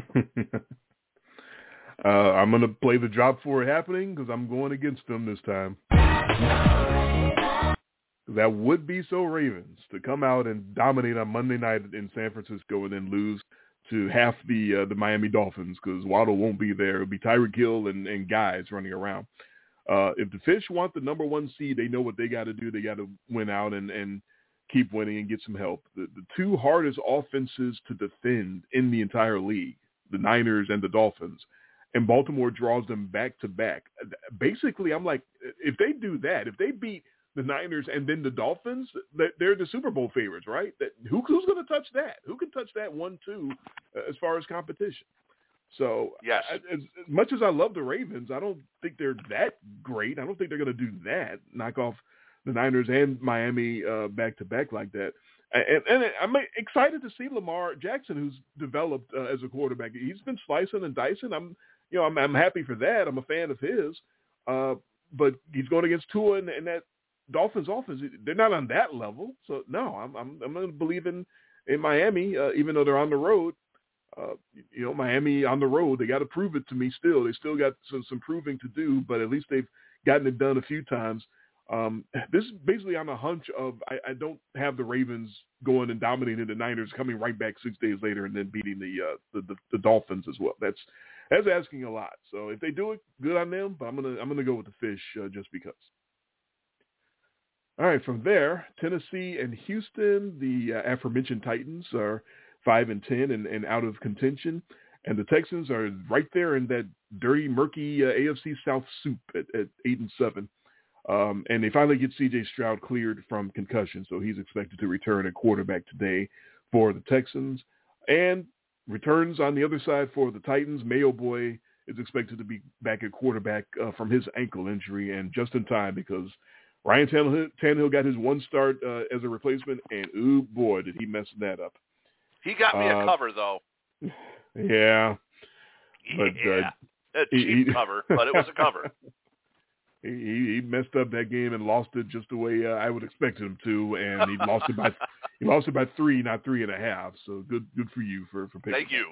uh, I'm going to play the drop for it happening because I'm going against them this time. That would be so Ravens to come out and dominate on Monday night in San Francisco and then lose to half the uh, the Miami Dolphins because Waddle won't be there. It'll be Tyreek Hill and, and guys running around. Uh, if the Fish want the number one seed, they know what they got to do. They got to win out and, and keep winning and get some help. The, the two hardest offenses to defend in the entire league, the Niners and the Dolphins, and Baltimore draws them back to back. Basically, I'm like, if they do that, if they beat the Niners and then the Dolphins, they're the Super Bowl favorites, right? Who, who's going to touch that? Who can touch that one, two, as far as competition? So yes. I, as, as much as I love the Ravens, I don't think they're that great. I don't think they're going to do that, knock off the Niners and Miami uh, back-to-back like that. And, and I'm excited to see Lamar Jackson, who's developed uh, as a quarterback. He's been slicing and dicing. I'm, you know, I'm, I'm happy for that. I'm a fan of his. Uh, but he's going against Tua and, and that Dolphins offense. They're not on that level. So no, I'm, I'm, I'm going to believe in, in Miami, uh, even though they're on the road. Uh, you know, Miami on the road, they got to prove it to me still. They still got some, some proving to do, but at least they've gotten it done a few times. Um, this is basically on a hunch of I, I don't have the Ravens going and dominating the Niners, coming right back six days later and then beating the, uh, the, the the Dolphins as well. That's that's asking a lot. So if they do it, good on them. But I'm gonna I'm gonna go with the Fish uh, just because. All right, from there, Tennessee and Houston, the uh, aforementioned Titans are five and ten and, and out of contention, and the Texans are right there in that dirty, murky uh, A F C South soup at, at eight and seven. Um, and they finally get C J Stroud cleared from concussion, so he's expected to return at quarterback today for the Texans. And returns on the other side for the Titans. Mayo Boy is expected to be back at quarterback uh, from his ankle injury, and just in time because Ryan Tannehill, Tannehill got his one start uh, as a replacement, and ooh boy, did he mess that up. He got me uh, a cover though. Yeah. But, yeah. Uh, a cheap he, cover, but it was a cover. He, he messed up that game and lost it just the way uh, I would expect him to, and he lost it by he lost it by three, not three and a half. So good, good for you for for picking. Thank you.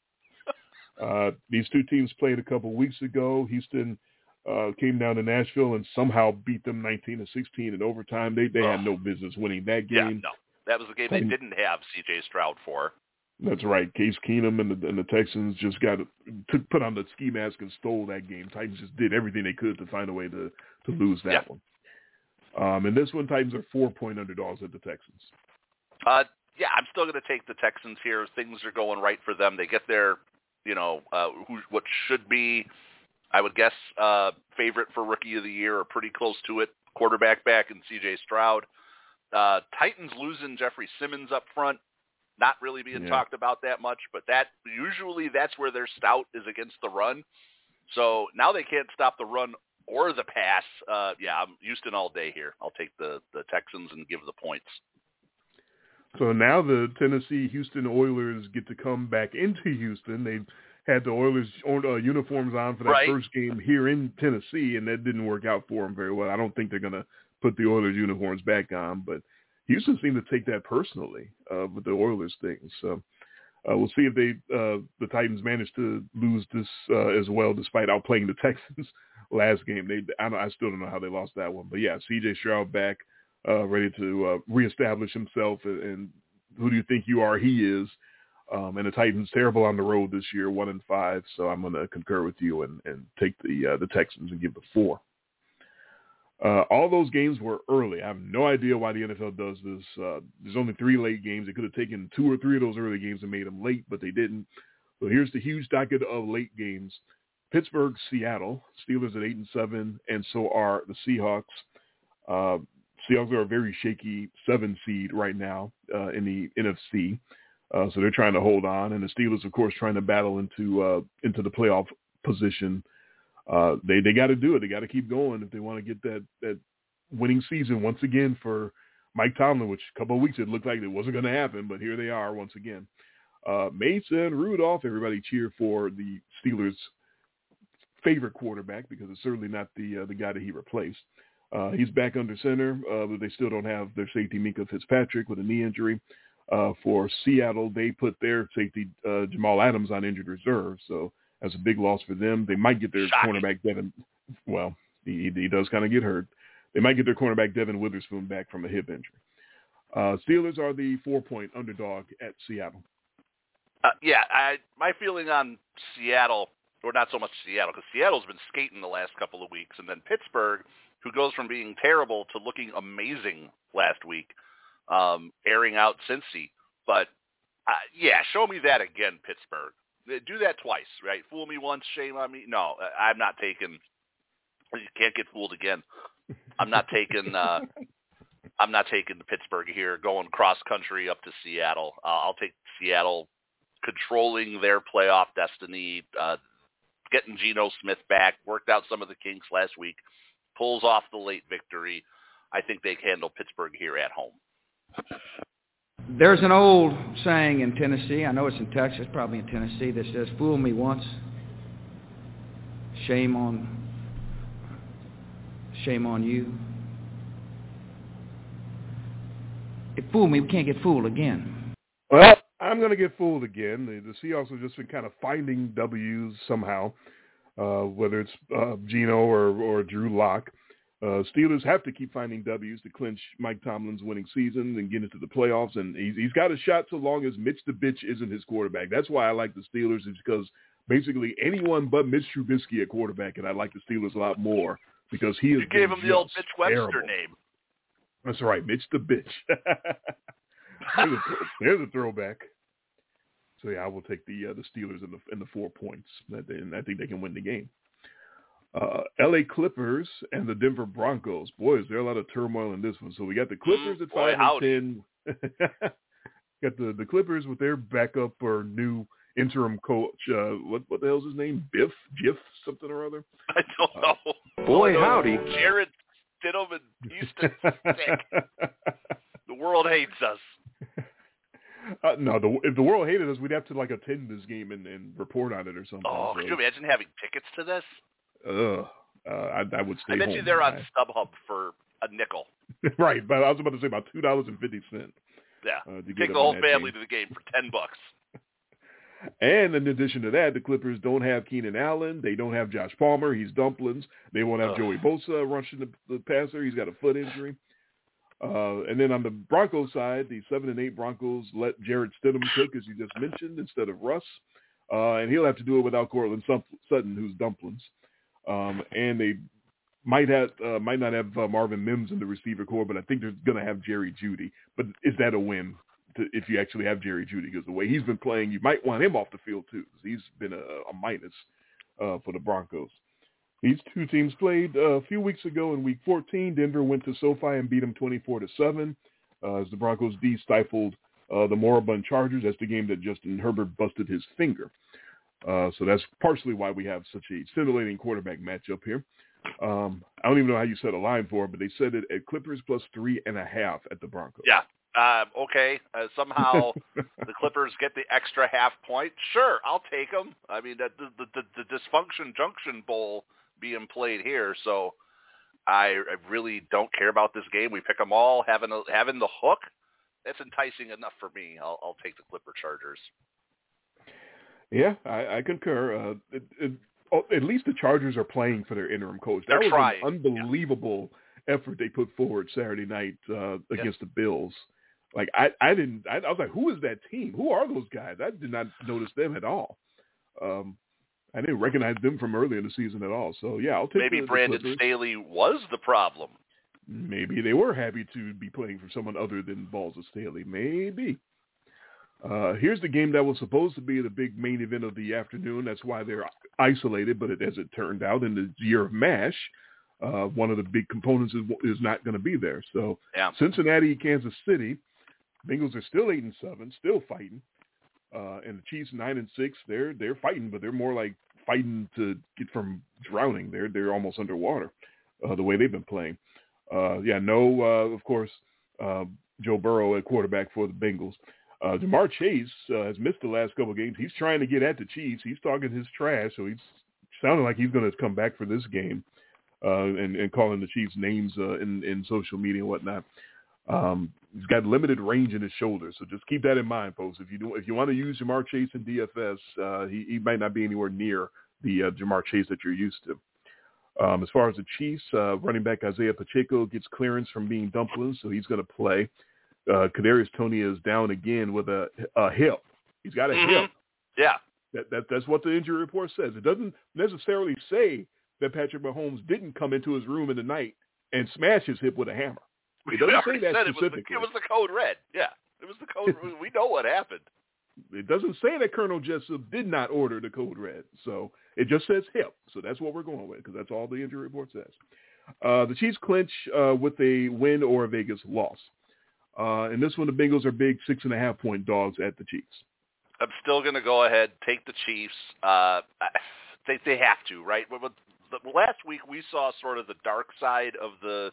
Uh, these two teams played a couple weeks ago. Houston uh, came down to Nashville and somehow beat them nineteen to sixteen in overtime. They they oh. had no business winning that game. Yeah, no, that was the game they didn't have C J Stroud for. That's right. Case Keenum and the, and the Texans just got took, put on the ski mask and stole that game. Titans just did everything they could to find a way to, to lose that yeah. one. Um, and this one, Titans are four-point underdogs at the Texans. Uh, yeah, I'm still going to take the Texans here. Things are going right for them. They get their, you know, uh, who, what should be, I would guess, uh, favorite for Rookie of the Year or pretty close to it, quarterback back in C J Stroud. Uh, Titans losing Jeffrey Simmons up front. Not really being yeah. talked about that much, but that usually that's where their stout is against the run. So now they can't stop the run or the pass. Uh, yeah, I'm Houston all day here. I'll take the, the Texans and give the points. So now the Tennessee Houston Oilers get to come back into Houston. They had the Oilers uh, uniforms on for that right. first game here in Tennessee, and that didn't work out for them very well. I don't think they're going to put the Oilers uniforms back on, but Houston seemed to take that personally uh, with the Oilers thing. So uh, we'll see if they uh, the Titans manage to lose this uh, as well, despite outplaying the Texans last game. They I, don't, I still don't know how they lost that one. But, yeah, C J Stroud back, uh, ready to uh, reestablish himself. And, and who do you think you are? He is. Um, and the Titans terrible on the road this year, one and five. So I'm going to concur with you and, and take the uh, the Texans and give the four. Uh, all those games were early. I have no idea why the N F L does this. Uh, there's only three late games. They could have taken two or three of those early games and made them late, but they didn't. So here's the huge docket of late games. Pittsburgh, Seattle, Steelers at eight and seven, and so are the Seahawks. Uh, Seahawks are a very shaky seven seed right now uh, in the N F C, uh, so they're trying to hold on. And the Steelers, of course, trying to battle into uh, into the playoff position. Uh, they they got to do it. They got to keep going if they want to get that, that winning season once again for Mike Tomlin, which a couple of weeks it looked like it wasn't going to happen, but here they are once again. Uh, Mason Rudolph, everybody cheer for the Steelers' favorite quarterback because it's certainly not the uh, the guy that he replaced. Uh, he's back under center, uh, but they still don't have their safety Minkah Fitzpatrick with a knee injury. Uh, for Seattle, they put their safety uh, Jamal Adams on injured reserve, so that's a big loss for them. They might get their Shocking. cornerback Devin. Well, he, he does kind of get hurt. They might get their cornerback Devin Witherspoon back from a hip injury. Uh, Steelers are the four-point underdog at Seattle. Uh, yeah, I, my feeling on Seattle, or not so much Seattle, because Seattle's been skating the last couple of weeks, and then Pittsburgh, who goes from being terrible to looking amazing last week, um, airing out Cincy. But, uh, yeah, show me that again, Pittsburgh. Do that twice, right? Fool me once, shame on me. No, I'm not taking. You can't get fooled again. I'm not taking. Uh, I'm not taking the Pittsburgh here. Going cross country up to Seattle. Uh, I'll take Seattle controlling their playoff destiny. Uh, getting Geno Smith back, worked out some of the kinks last week, pulls off the late victory. I think they handle Pittsburgh here at home. There's an old saying in Tennessee, I know it's in Texas, probably in Tennessee, that says, fool me once, shame on, shame on you. If fool me, we can't get fooled again. Well, I'm going to get fooled again. The, the Seahawks have just been kind of finding W's somehow, uh, whether it's uh, Geno or, or Drew Lock. Uh, Steelers have to keep finding W's to clinch Mike Tomlin's winning season and get into the playoffs. And he's, he's got a shot so long as Mitch the Bitch isn't his quarterback. That's why I like the Steelers, is because basically anyone but Mitch Trubisky at quarterback, and I like the Steelers a lot more because he is. You gave him the old Mitch Webster terrible. name. That's right, Mitch the Bitch. there's, a, there's a throwback. So yeah, I will take the uh, the Steelers in the in the four points, and I think they can win the game. Uh, L A Clippers and the Denver Broncos. Boy, is there a lot of turmoil in this one. So we got the Clippers at Boy, five howdy. and ten. Got the, the Clippers with their backup or new interim coach. Uh, what what the hell's his name? Biff, Jiff, something or other. I don't know. Uh, boy, howdy. Jared Stidham and Houston sick. The world hates us. Uh, no, Uh, the, if the world hated us, we'd have to like attend this game and, and report on it or something. Oh, so, could you imagine having tickets to this? Ugh, uh, I, I would stay I bet home. you they're on I, StubHub for a nickel. right, but I was about to say about two dollars and fifty cents. Yeah, uh, to take the whole family game. to the game for ten bucks. And in addition to that, the Clippers don't have Keenan Allen. They don't have Josh Palmer. He's dumplings. They won't have Ugh. Joey Bosa rushing the, the passer. He's got a foot injury. Uh, and then on the Broncos side, the seven and eight Broncos let Jarrett Stidham cook, as you just mentioned, instead of Russ. Uh, and he'll have to do it without Cortland Sutton, who's dumplings. Um, and they might have uh, might not have uh, Marvin Mims in the receiver corps, but I think they're going to have Jerry Jeudy. But is that a win? If you actually have Jerry Jeudy, because the way he's been playing, you might want him off the field too, because he's been a, a minus uh, for the Broncos. These two teams played uh, a few weeks ago in Week fourteen. Denver went to SoFi and beat them twenty-four to seven, uh, as the Broncos D stifled uh, the moribund Chargers. That's the game that Justin Herbert busted his finger. Uh, so that's partially why we have such a scintillating quarterback matchup here. Um, I don't even know how you set a line for it, but they set it at Clippers plus three and a half at the Broncos. Yeah. Uh, okay, uh, somehow the Clippers get the extra half point. Sure, I'll take them. I mean, the, the, the, the Dysfunction Junction Bowl being played here, so I, I really don't care about this game. We pick them all. Having a, having the hook, that's enticing enough for me. I'll, I'll take the Clipper Chargers. Yeah, I, I concur. Uh, it, it, oh, at least the Chargers are playing for their interim coach. That They're was trying. an unbelievable yeah. effort they put forward Saturday night uh, against yeah. the Bills. Like, I, I didn't – I was like, who is that team? Who are those guys? I did not notice them at all. Um, I didn't recognize them from early in the season at all. So, yeah, I'll take Maybe the, Brandon the Staley was the problem. Maybe they were happy to be playing for someone other than Balls of Staley. Maybe. Uh, here's the game that was supposed to be the big main event of the afternoon. That's why they're isolated, but it, as it turned out, in the year of MASH, uh, one of the big components is, is not going to be there. So, yeah. Cincinnati, Kansas City – Bengals are still eight and seven, still fighting, uh, and the Chiefs nine and six. They're they're fighting, but they're more like fighting to get from drowning. They're they're almost underwater, uh, the way they've been playing. Uh, yeah, no, uh, of course, uh, Joe Burrow at quarterback for the Bengals. Uh, Jamar Chase uh, has missed the last couple of games. He's trying to get at the Chiefs. He's talking his trash, so he's sounding like he's going to come back for this game, uh, and and calling the Chiefs names uh, in in social media and whatnot. Um, he's got limited range in his shoulders, so just keep that in mind, folks. If you do, if you want to use Jamar Chase in D F S, uh, he, he might not be anywhere near the uh, Jamar Chase that you're used to. Um, as far as the Chiefs, uh, running back Isaiah Pacheco gets clearance from being dumplings, so he's going to play. Uh, Kadarius Toney is down again with a, a hip. He's got a mm-hmm. hip. Yeah, that, that that's what the injury report says. It doesn't necessarily say that Patrick Mahomes didn't come into his room in the night and smash his hip with a hammer. It doesn't say that specifically. It was, the, it was the code red. Yeah, it was the code. We know what happened. It doesn't say that Colonel Jessup did not order the code red. So it just says hip. So that's what we're going with, because that's all the injury report says. Uh, the Chiefs clinch uh, with a win or a Vegas loss. Uh, and this one, the Bengals are big six and a half point dogs at the Chiefs. I'm still going to go ahead, take the Chiefs. Uh, they, they have to, right? But last week we saw sort of the dark side of the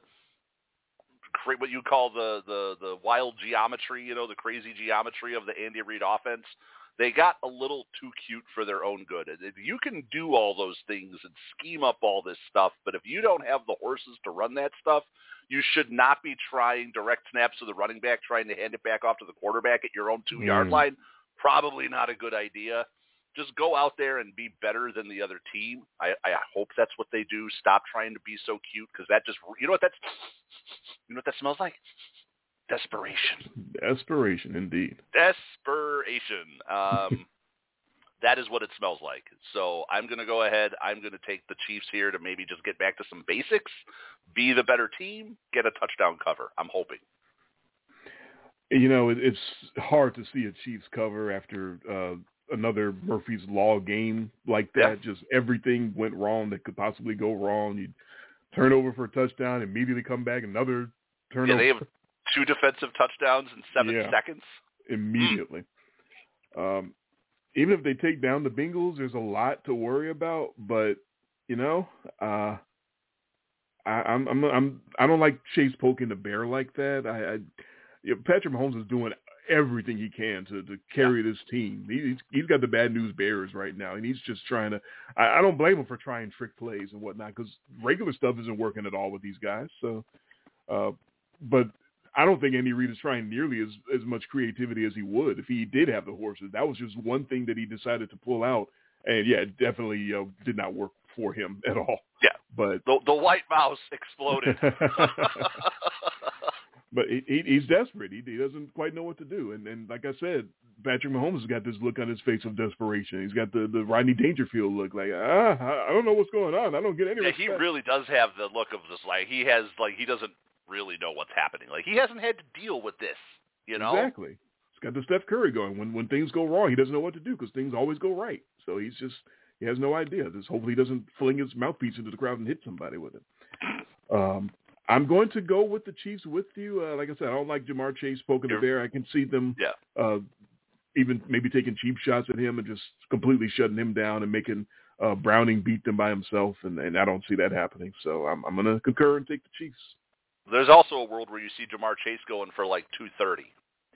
what you call the, the, the wild geometry, you know, the crazy geometry of the Andy Reid offense. They got a little too cute for their own good. You can do all those things and scheme up all this stuff, but if you don't have the horses to run that stuff, you should not be trying direct snaps to the running back, trying to hand it back off to the quarterback at your own two-yard mm. line. Probably not a good idea. Just go out there and be better than the other team. I, I hope that's what they do. Stop trying to be so cute, because that just, you know what that's, you know what that smells like? Desperation. Desperation, indeed. Desperation. Um, that is what it smells like. So I'm going to go ahead. I'm going to take the Chiefs here to maybe just get back to some basics, be the better team, get a touchdown cover. I'm hoping. You know, it, it's hard to see a Chiefs cover after uh, another Murphy's Law game like that. Yeah. Just everything went wrong that could possibly go wrong. You turn over for a touchdown, immediately come back, another turnover. Yeah, they have two defensive touchdowns in seven yeah, seconds. Immediately. Mm. Um, even if they take down the Bengals, there's a lot to worry about. But, you know, uh, I, I'm, I'm, I'm, I don't like Chase poking the bear like that. I, I you know, Patrick Mahomes is doing everything he can to, to carry yeah. this team. He, he's, he's got the bad news bears right now, and he's just trying to I, I don't blame him for trying trick plays and whatnot because regular stuff isn't working at all with these guys. So, uh, but I don't think Andy Reid is trying nearly as, as much creativity as he would if he did have the horses. That was just one thing that he decided to pull out, and, yeah, it definitely uh, did not work for him at all. Yeah, but the, the white mouse exploded. But he, he, he's desperate. He, he doesn't quite know what to do. And, and like I said, Patrick Mahomes has got this look on his face of desperation. He's got the, the Rodney Dangerfield look, like, ah, I don't know what's going on. I don't get any Yeah, respect. he really does have the look of this, like, he has, like, he doesn't really know what's happening. Like, he hasn't had to deal with this, you know? Exactly. He's got the Steph Curry going. When when things go wrong, he doesn't know what to do because things always go right. So he's just, he has no idea. Just hopefully he doesn't fling his mouthpiece into the crowd and hit somebody with it. Um, I'm going to go with the Chiefs with you. Uh, like I said, I don't like Jamar Chase poking the bear. I can see them yeah. uh, even maybe taking cheap shots at him and just completely shutting him down and making uh, Browning beat them by himself, and, and I don't see that happening. So I'm, I'm going to concur and take the Chiefs. There's also a world where you see Jamar Chase going for like two thirty.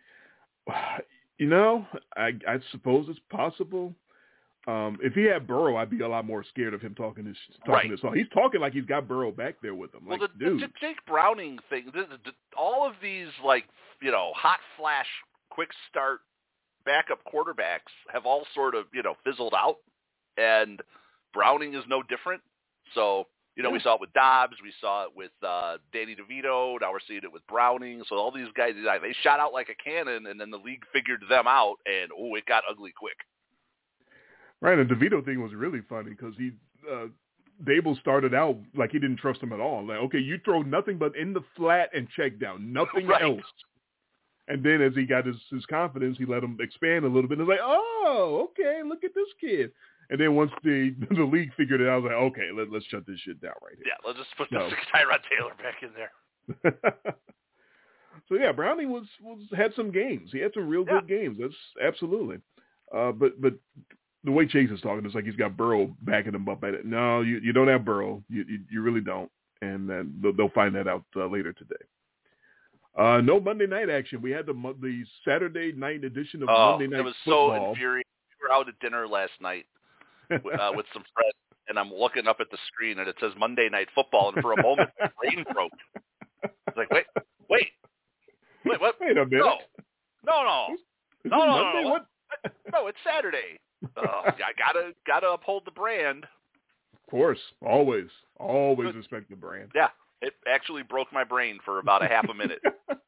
You know, I, I suppose it's possible. Um, if he had Burrow, I'd be a lot more scared of him talking this. Talking right. this. So he's talking like he's got Burrow back there with him. Well, like, the, dude. the Jake Browning thing, the, the, all of these, like, you know, hot flash, quick start backup quarterbacks have all sort of, you know, fizzled out, and Browning is no different. So, you know, yeah. we saw it with Dobbs, we saw it with uh, Danny DeVito, now we're seeing it with Browning. So all these guys, they shot out like a cannon, and then the league figured them out, and, oh, it got ugly quick. Right, and the DeVito thing was really funny because he, uh, Dable started out like he didn't trust him at all. Like, okay, you throw nothing but in the flat and check down, nothing right. else. And then as he got his, his confidence, he let him expand a little bit. And it's like, oh, okay, look at this kid. And then once the the league figured it out, I was like, okay, let, let's shut this shit down right here. Yeah, let's just put so. this Tyrod Taylor back in there. So yeah, Browning was, was had some games. He had some real yeah. good games. That's absolutely. Uh, but but. The way Chase is talking, it's like he's got Burrow backing him up at it. No, you, you don't have Burrow. You you, you really don't. And then they'll, they'll find that out uh, later today. Uh, no Monday night action. We had the the Saturday night edition of oh, Monday Night Football. It was Football. so infuriating. We were out at dinner last night uh, with some friends, and I'm looking up at the screen, and it says Monday Night Football, and for a moment, my brain broke. It's like, wait, wait, wait, what? Wait a minute. No, no, no, Is no, no, Monday? no, What? no, it's Saturday. Oh, I gotta gotta uphold the brand. Of course, always, always respect the brand. Yeah, it actually broke my brain for about a half a minute.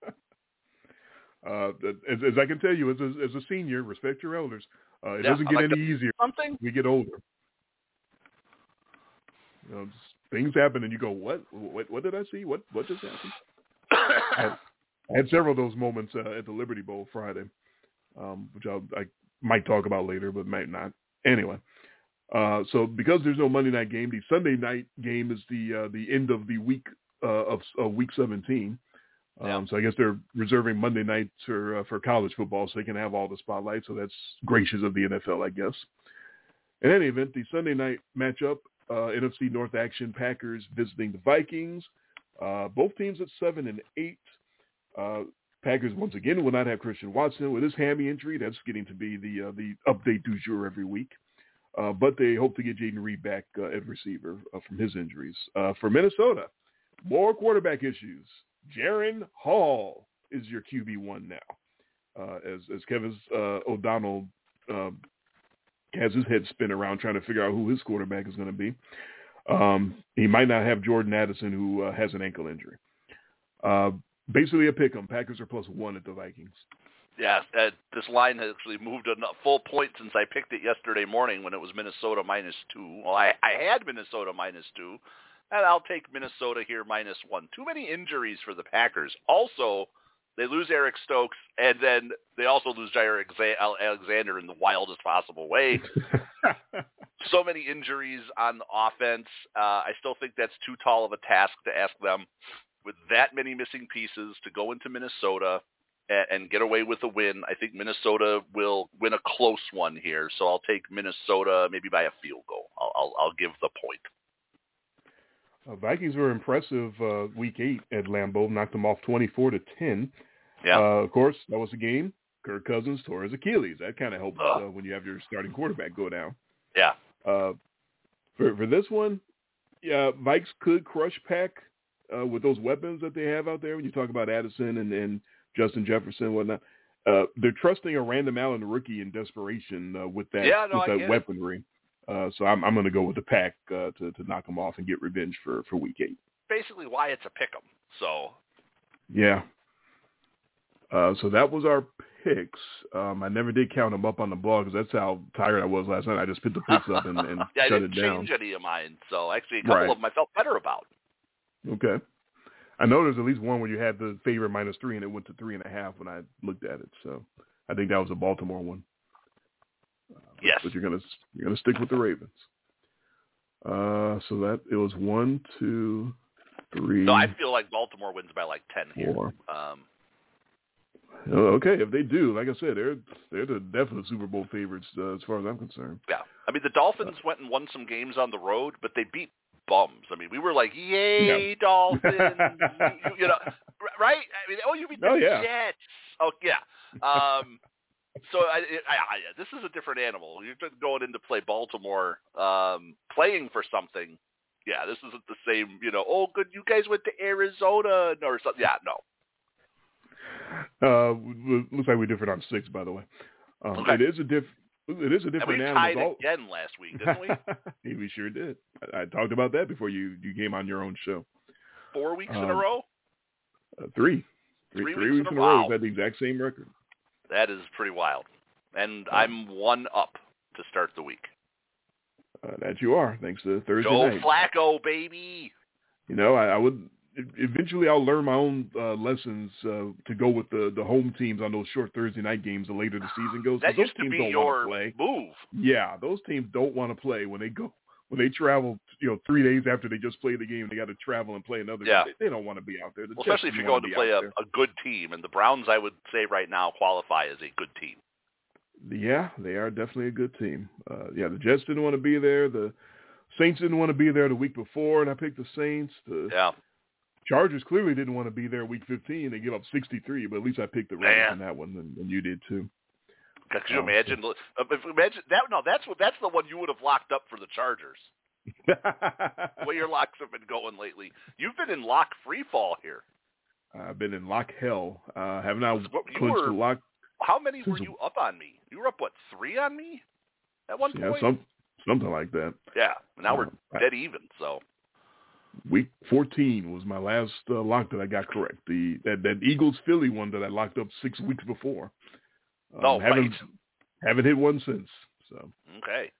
uh, as, as I can tell you, as a, as a senior, respect your elders. Uh, it yeah, doesn't get like any easier. Something We get older. You know, just, things happen, and you go, "What? What? What did I see? What? What just happened?" I, had, I had several of those moments uh, at the Liberty Bowl Friday, um, which I'll, I might talk about later, but might not. Anyway, uh, so because there's no Monday night game, the Sunday night game is the uh, the end of the week uh, of uh, week seventeen. Um, yeah. So I guess they're reserving Monday nights for uh, for college football, so they can have all the spotlight. So that's gracious of the N F L, I guess. In any event, the Sunday night matchup, uh, N F C North action, Packers visiting the Vikings. Uh, both teams at seven and eight. Uh, Packers once again will not have Christian Watson with his hammy injury. That's getting to be the uh, the update du jour every week. Uh, but they hope to get Jaden Reed back uh, at receiver uh, from his injuries. Uh, for Minnesota, more quarterback issues. Jaren Hall is your Q B one now, uh, as as Kevin uh, O'Donnell uh, has his head spin around trying to figure out who his quarterback is going to be. Um, he might not have Jordan Addison, who uh, has an ankle injury. Uh, basically a pick 'em. Packers are plus one at the Vikings. Yeah, uh, this line has actually moved a full point since I picked it yesterday morning when it was Minnesota minus two. Well, I, I had Minnesota minus two, and I'll take Minnesota here minus one. Too many injuries for the Packers. Also, they lose Eric Stokes, and then they also lose Jair Alexander in the wildest possible way. So many injuries on the offense. Uh, I still think that's too tall of a task to ask them with that many missing pieces to go into Minnesota and, and get away with a win. I think Minnesota will win a close one here, so I'll take Minnesota maybe by a field goal. I'll, I'll, I'll give the point. Uh, Vikings were impressive uh, week eight at Lambeau, knocked them off twenty-four to ten. Yeah. Uh, of course, that was a game Kirk Cousins tore his Achilles. That kind of helps uh, when you have your starting quarterback go down. Yeah. Uh, for for this one, yeah, Vikes could crush Pack uh, with those weapons that they have out there. When you talk about Addison and, and Justin Jefferson and whatnot, uh, they're trusting a Random Allen rookie in desperation uh, with that yeah, no, with I that get weaponry. Uh, so I'm I'm going to go with the Pack uh, to to knock them off and get revenge for, for week eight. Basically, why it's a pick 'em. So. Yeah. Uh, so that was our picks. Um, I never did count them up on the blog because that's how tired I was last night. I just picked the picks up and, and yeah, shut I it didn't down. change any of mine. So actually, a couple right. of them I felt better about. Okay. I know there's at least one where you had the favorite minus three and it went to three and a half when I looked at it. So I think that was a Baltimore one. Uh, yes. But you're gonna you're gonna stick with the Ravens. Uh, so that it was one, two, three. No, I feel like Baltimore wins by like ten here. Four. Um, Okay, if they do, like I said, they're they're the definite Super Bowl favorites uh, as far as I'm concerned. yeah, I mean the Dolphins uh, went and won some games on the road, but they beat bums. I mean, we were like, "Yay, yeah. Dolphins!" you, you know, right? I mean, oh, you beat the oh, yeah. Jets. Oh, yeah. Um, so I, I, I, this is a different animal. You're going in to play Baltimore, um, playing for something. Yeah, this isn't the same. You know, oh, good, you guys went to Arizona or something. Yeah, no. Uh, looks like we're different on six, by the way. Um, okay. It is a diff. It is a different and we animal. tied all... again last week, didn't we? we sure did. I, I talked about that before you, you came on your own show. Four weeks um, in a row. Uh, three. Three, three, three weeks, weeks in a a row. row. We've had the exact same record. That is pretty wild. And uh, I'm one up to start the week. Uh, that you are, thanks to Thursday Joe night. Flacco, baby. You know, I, I would. Eventually, I'll learn my own uh, lessons uh, to go with the, the home teams on those short Thursday night games the later the season goes. That those used teams to be don't your play. move. Yeah, those teams don't want to play when they go when they travel. You know, three days after they just played the game, they got to travel and play another yeah. game. They, they don't want to be out there. The well, especially if you're going to play a, a good team, and the Browns, I would say right now, qualify as a good team. Yeah, they are definitely a good team. Uh, yeah, the Jets didn't want to be there. The Saints didn't want to be there the week before, and I picked the Saints. The yeah. Chargers clearly didn't want to be there week fifteen. They give up sixty-three, but at least I picked the Ravens in that one, and, and you did too. Could you um, imagine? So. If imagine that. No, that's what. That's the one you would have locked up for the Chargers. The way your locks have been going lately. You've been in lock free fall here. I've been in lock hell. Uh, have now clinched the lock. How many were you up on me? You were up what three on me at one yeah, point? Some, something like that. Yeah. Now we're uh, dead even. So. Week fourteen was my last uh, lock that I got correct. The that, that Eagles Philly one that I locked up six weeks before. Um, oh, haven't right. haven't hit one since. So okay.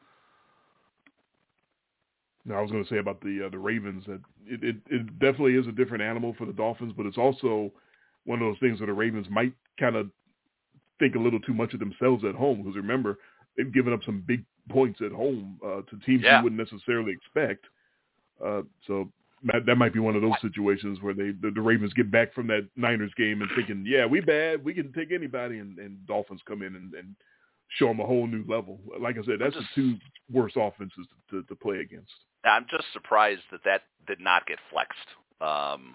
Now I was going to say about the uh, the Ravens that it, it it definitely is a different animal for the Dolphins, but it's also one of those things where the Ravens might kind of think a little too much of themselves at home because remember they've given up some big points at home uh, to teams yeah. you wouldn't necessarily expect. Uh, so that, that might be one of those situations where they the, the Ravens get back from that Niners game and thinking, yeah, we bad, we can take anybody, and, and Dolphins come in and, and show them a whole new level. Like I said, that's just, the two worst offenses to, to, to play against. I'm just surprised that that did not get flexed. Um,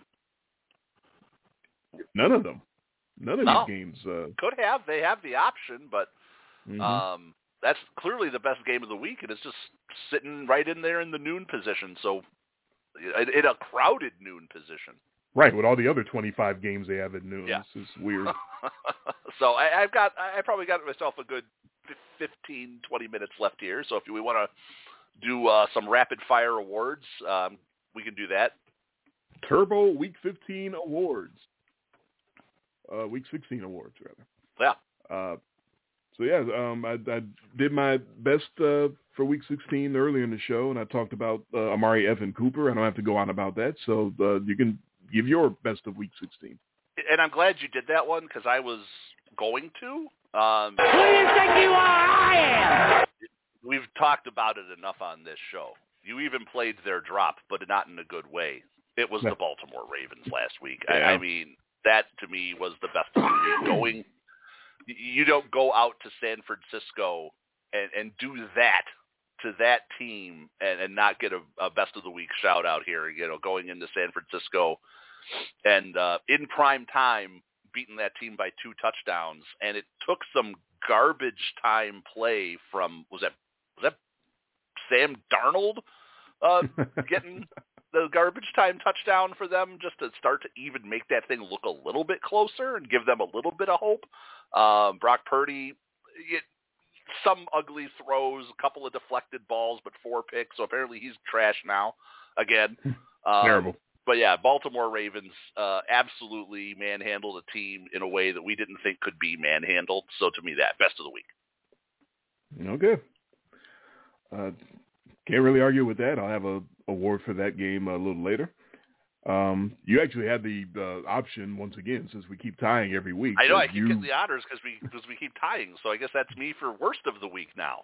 None of them. None of no. these games. Uh, Could have. They have the option, but mm-hmm. um, that's clearly the best game of the week, and it's just sitting right in there in the noon position. So in a crowded noon position. Right, with all the other twenty-five games they have at noon. Yeah. It's weird. So I, I've got, I probably got myself a good fifteen, twenty minutes left here. So if we want to do uh, some rapid fire awards, um, we can do that. Turbo Week fifteen awards. Uh, week sixteen awards, rather. Yeah. Uh, so, yeah, um, I, I did my best uh, for Week sixteen earlier in the show, and I talked about uh, Amari Evan Cooper. I don't have to go on about that, so uh, you can give your best of Week sixteen. And I'm glad you did that one because I was going to. Um, Who do you think you are? I am. We've talked about it enough on this show. You even played their drop, but not in a good way. It was the Baltimore Ravens last week. Yeah. I, I mean, that to me was the best of the week. Going, you don't go out to San Francisco and, and do that to that team and, and not get a, a best of the week shout out here. You know, going into San Francisco and uh, in prime time beaten that team by two touchdowns, and it took some garbage time play from was that was that Sam Darnold uh, getting the garbage time touchdown for them just to start to even make that thing look a little bit closer and give them a little bit of hope. Um, Brock Purdy, it, some ugly throws, a couple of deflected balls, but four picks. So apparently he's trash now again. Um, Terrible. But yeah, Baltimore Ravens uh, absolutely manhandled a team in a way that we didn't think could be manhandled. So to me, that best of the week. Okay. Uh, can't really argue with that. I'll have a award for that game a little later. Um, you actually had the uh, option once again, since we keep tying every week. I know I keep you... getting the honors because we because we keep tying. So I guess that's me for worst of the week now.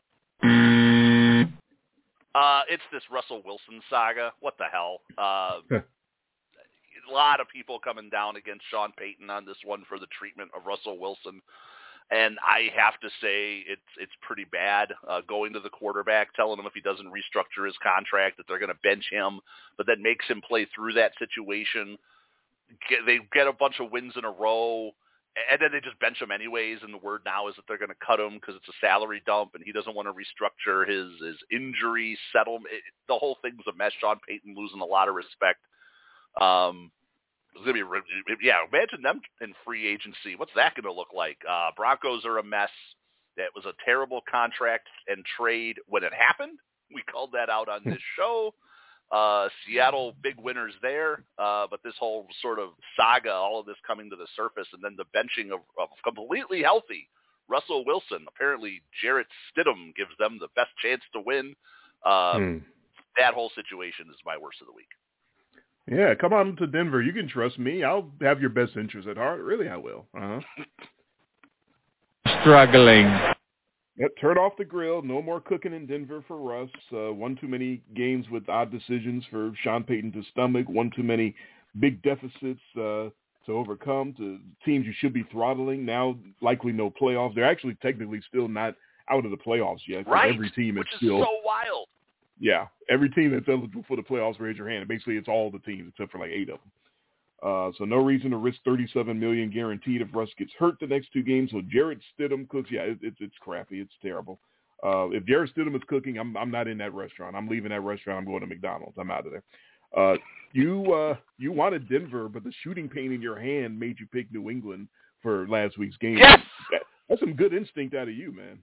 Uh, it's this Russell Wilson saga. What the hell? Uh, a lot of people coming down against Sean Payton on this one for the treatment of Russell Wilson. And I have to say it's it's pretty bad uh, going to the quarterback, telling him if he doesn't restructure his contract that they're going to bench him, but that makes him play through that situation. Get, they get a bunch of wins in a row, and then they just bench him anyways, and the word now is that they're going to cut him because it's a salary dump, and he doesn't want to restructure his, his injury settlement. It, the whole thing's a mess. Sean Payton losing a lot of respect. Um, It's gonna be, yeah. Imagine them in free agency. What's that going to look like? Uh, Broncos are a mess. That was a terrible contract and trade when it happened. We called that out on this show. Uh, Seattle, big winners there. Uh, but this whole sort of saga, all of this coming to the surface, and then the benching of, of completely healthy Russell Wilson. Apparently, Jarrett Stidham gives them the best chance to win. Uh, hmm. That whole situation is my worst of the week. Yeah, come on to Denver. You can trust me. I'll have your best interest at heart. Really, I will. Uh-huh. Struggling. Yep, turn off the grill. No more cooking in Denver for Russ. Uh, one too many games with odd decisions for Sean Payton to stomach. One too many big deficits uh, to overcome. To teams you should be throttling. Now, likely no playoffs. They're actually technically still not out of the playoffs yet. Right, every team is which is still, so wild. Yeah, every team that's eligible for the playoffs, raise your hand. Basically, it's all the teams except for like eight of them. Uh, so no reason to risk thirty-seven million dollars guaranteed if Russ gets hurt the next two games. So Jarrett Stidham cooks. Yeah, it, it's it's crappy. It's terrible. Uh, if Jarrett Stidham is cooking, I'm I'm not in that restaurant. I'm leaving that restaurant. I'm going to McDonald's. I'm out of there. Uh, you uh, you wanted Denver, but the shooting pain in your hand made you pick New England for last week's game. Yes! That, that's some good instinct out of you, man.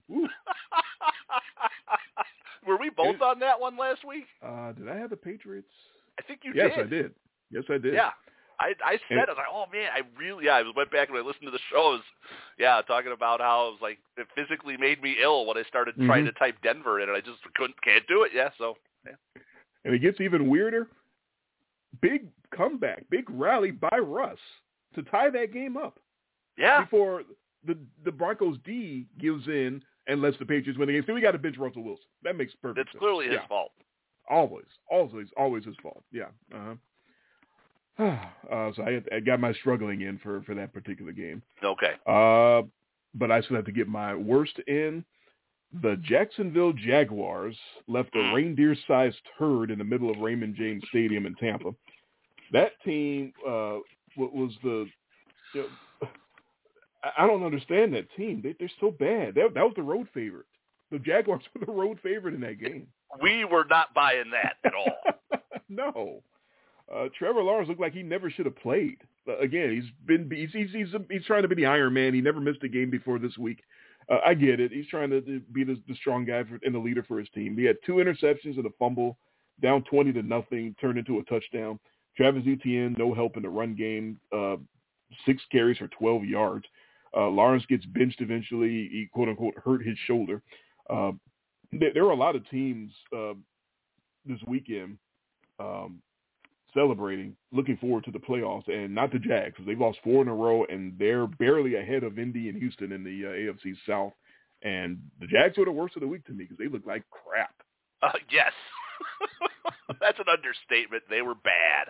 Were we both it, on that one last week? Uh, did I have the Patriots? I think you yes, did. Yes, I did. Yes, I did. Yeah. I, I said, and, I was like, oh, man, I really, yeah, I went back and I listened to the shows, yeah, talking about how it was like, it physically made me ill when I started mm-hmm. trying to type Denver in, and I just couldn't, can't do it, yeah, so, yeah. And it gets even weirder. Big comeback, big rally by Russ to tie that game up. Yeah. Before the the Broncos D gives in and lets the Patriots win the game. So we got to bench Russell Wilson. That makes perfect That's sense. It's clearly his yeah. fault. Always, always, always his fault. Yeah. Uh-huh. Uh, so I, I got my struggling in for, for that particular game. Okay. Uh, but I still have to get my worst in. The Jacksonville Jaguars left a reindeer-sized turd in the middle of Raymond James Stadium in Tampa. That team uh, was the you know, – I don't understand that team. They, they're so bad. That, that was the road favorite. The Jaguars were the road favorite in that game. We were not buying that at all. No. Uh, Trevor Lawrence looked like he never should have played. Uh, again, he's been he's he's he's, he's trying to be the Iron Man. He never missed a game before this week. Uh, I get it. He's trying to be the, the strong guy for, and the leader for his team. He had two interceptions and a fumble, down twenty to nothing, turned into a touchdown. Travis Etienne, no help in the run game, uh, six carries for twelve yards. Uh, Lawrence gets benched eventually. He, quote, unquote, hurt his shoulder. Uh, there, there were a lot of teams uh, this weekend um, celebrating, looking forward to the playoffs, and not the Jags, because they've lost four in a row, and they're barely ahead of Indy and Houston in the uh, A F C South. And the Jags were the worst of the week to me because they look like crap. Uh, yes. That's an understatement. They were bad.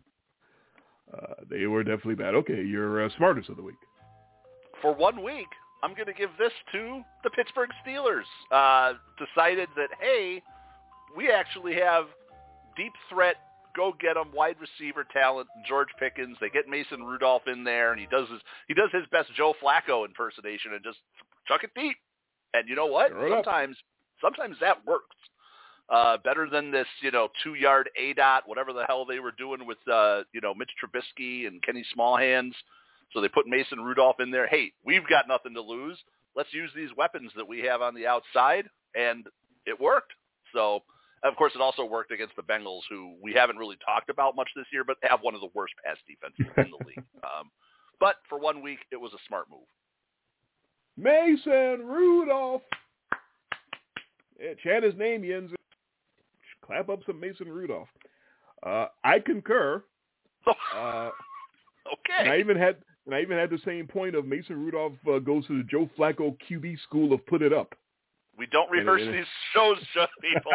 Uh, they were definitely bad. Okay, your uh, smartest of the week. For one week, I'm going to give this to the Pittsburgh Steelers. Uh, decided that, hey, we actually have deep threat go get him. Wide receiver talent, George Pickens. They get Mason Rudolph in there, and he does his he does his best Joe Flacco impersonation and just chuck it deep. And you know what? Sure sometimes sometimes that works. Uh, better than this, you know, two-yard A DOT, whatever the hell they were doing with, uh, you know, Mitch Trubisky and Kenny Smallhands. So they put Mason Rudolph in there. Hey, we've got nothing to lose. Let's use these weapons that we have on the outside, and it worked. So, of course, it also worked against the Bengals, who we haven't really talked about much this year, but have one of the worst pass defenses in the league. Um, but for one week, it was a smart move. Mason Rudolph. Yeah, chant his name, Jens. Clap up some Mason Rudolph. Uh, I concur. Uh, okay. And I even had, and I even had the same point of Mason Rudolph uh, goes to the Joe Flacco Q B school of put it up. We don't rehearse and, and, these shows, people.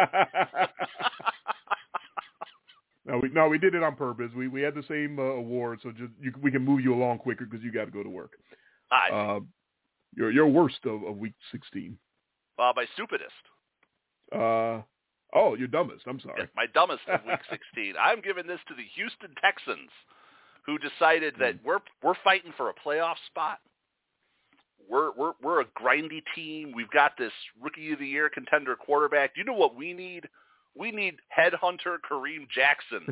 no, we no, we did it on purpose. We we had the same uh, award, so just you, we can move you along quicker because you got to go to work. I uh, you're you're worst of, of week sixteen. Uh, my stupidest. Uh. Oh, you're dumbest. I'm sorry. Yes, my dumbest of week sixteen. I'm giving this to the Houston Texans, who decided that we're we're fighting for a playoff spot. We're we're we're a grindy team. We've got this rookie of the year contender quarterback. Do you know what we need? We need headhunter Kareem Jackson,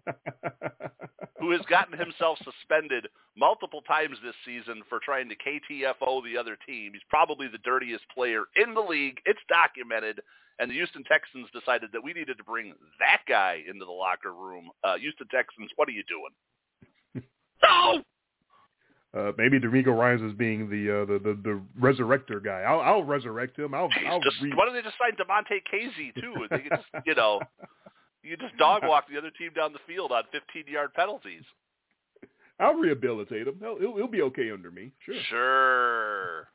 who has gotten himself suspended multiple times this season for trying to K T F O the other team. He's probably the dirtiest player in the league. It's documented. And the Houston Texans decided that we needed to bring that guy into the locker room. Uh, Houston Texans, what are you doing? No! Uh, maybe DeMeco Ryans is being the, uh, the the the resurrector guy. I'll I'll resurrect him. I'll. I'll just, re- why don't they just sign Devontae Casey too? They can just, you know, you can just dog walk the other team down the field on fifteen-yard penalties. I'll rehabilitate him. He'll, he'll he'll be okay under me. Sure. Sure.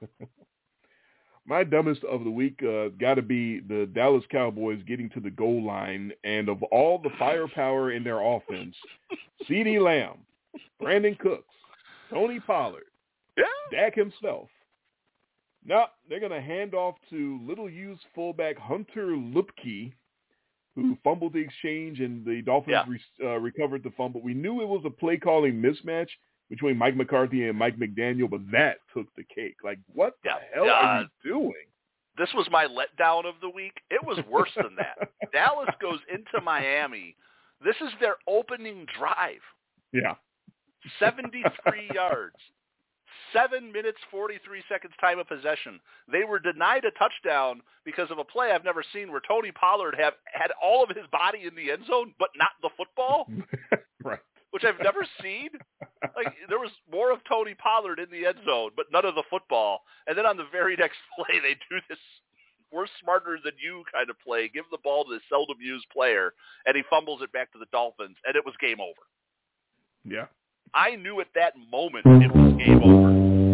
My dumbest of the week uh, got to be the Dallas Cowboys getting to the goal line, and of all the firepower in their offense, CeeDee Lamb, Brandon Cooks, Tony Pollard, yeah. Dak himself. No, they're going to hand off to little-used fullback Hunter Lupke, who fumbled the exchange, and the Dolphins yeah. re- uh, recovered the fumble. We knew it was a play-calling mismatch between Mike McCarthy and Mike McDaniel, but that took the cake. Like, what yeah. the hell uh, are you doing? This was my letdown of the week. It was worse than that. Dallas goes into Miami. This is their opening drive. Yeah. seventy-three yards. Seven minutes, forty-three seconds time of possession. They were denied a touchdown because of a play I've never seen where Tony Pollard have, had all of his body in the end zone, but not the football. Right. Which I've never seen. Like, there was more of Tony Pollard in the end zone, but none of the football. And then on the very next play, they do this we're smarter than you kind of play. Give the ball to the seldom used player, and he fumbles it back to the Dolphins, and it was game over. Yeah. I knew at that moment it was game over.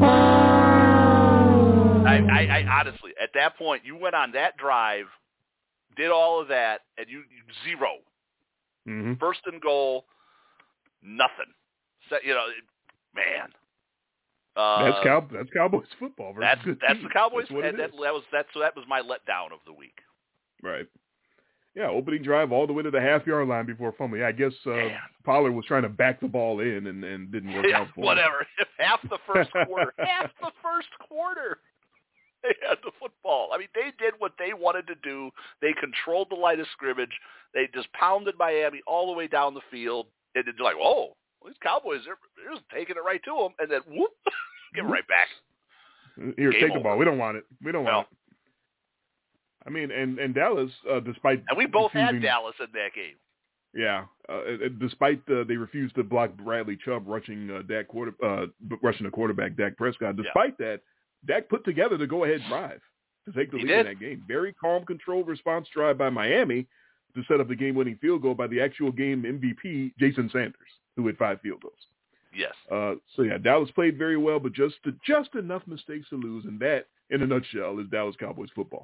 I, I, I honestly, at that point, you went on that drive, did all of that, and you, you zero. Mm-hmm. First and goal, nothing. So, you know, man. Uh, that's cow. That's Cowboys football. That's good that's team. the Cowboys. That's and that, that was that's so that was my letdown of the week. Right. Yeah, opening drive all the way to the half yard line before fumble. Yeah, I guess uh, Pollard was trying to back the ball in and, and didn't work yeah, out for whatever. him. If half the first quarter, half the first quarter, they had the football. I mean, they did what they wanted to do. They controlled the line of scrimmage. They just pounded Miami all the way down the field. And it's like, oh, well, these Cowboys, they're, they're just taking it right to them. And then, whoop, give it right back. Here, Game take over. the ball. We don't want it. We don't No. want it. I mean, and, and Dallas, uh, despite And we both refusing, had Dallas in that game. Yeah, uh, despite uh, they refused to block Bradley Chubb rushing uh, Dak quarter, uh, rushing the quarterback Dak Prescott. Despite yeah. that, Dak put together the go-ahead drive to take the he lead did. in that game. Very calm, controlled response drive by Miami to set up the game-winning field goal by the actual game M V P Jason Sanders, who had five field goals. Yes. Uh, so yeah, Dallas played very well, but just to, just enough mistakes to lose, and that, in a nutshell, is Dallas Cowboys football.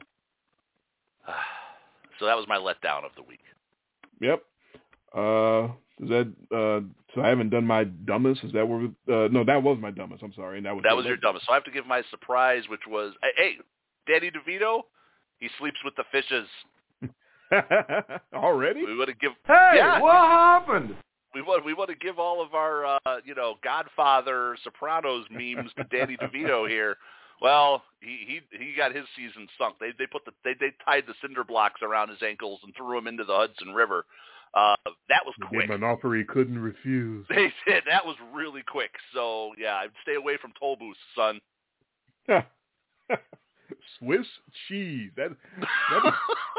So that was my letdown of the week. Yep. Uh, is that uh? So I haven't done my dumbest. Is that where? Uh, no, that was my dumbest. I'm sorry, and that was that was your dumbest. So I have to give my surprise, which was, hey, Danny DeVito, he sleeps with the fishes. Already? We want to give. Hey, yeah, what happened? We want we want to give all of our uh, you know Godfather Sopranos memes to Danny DeVito here. Well, he, he he got his season sunk. They they put the they they tied the cinder blocks around his ankles and threw him into the Hudson River. Uh, that was They quick. gave him an offer he couldn't refuse. They did. That was really quick. So yeah, I'd stay away from toll booths, son. Swiss cheese. That that,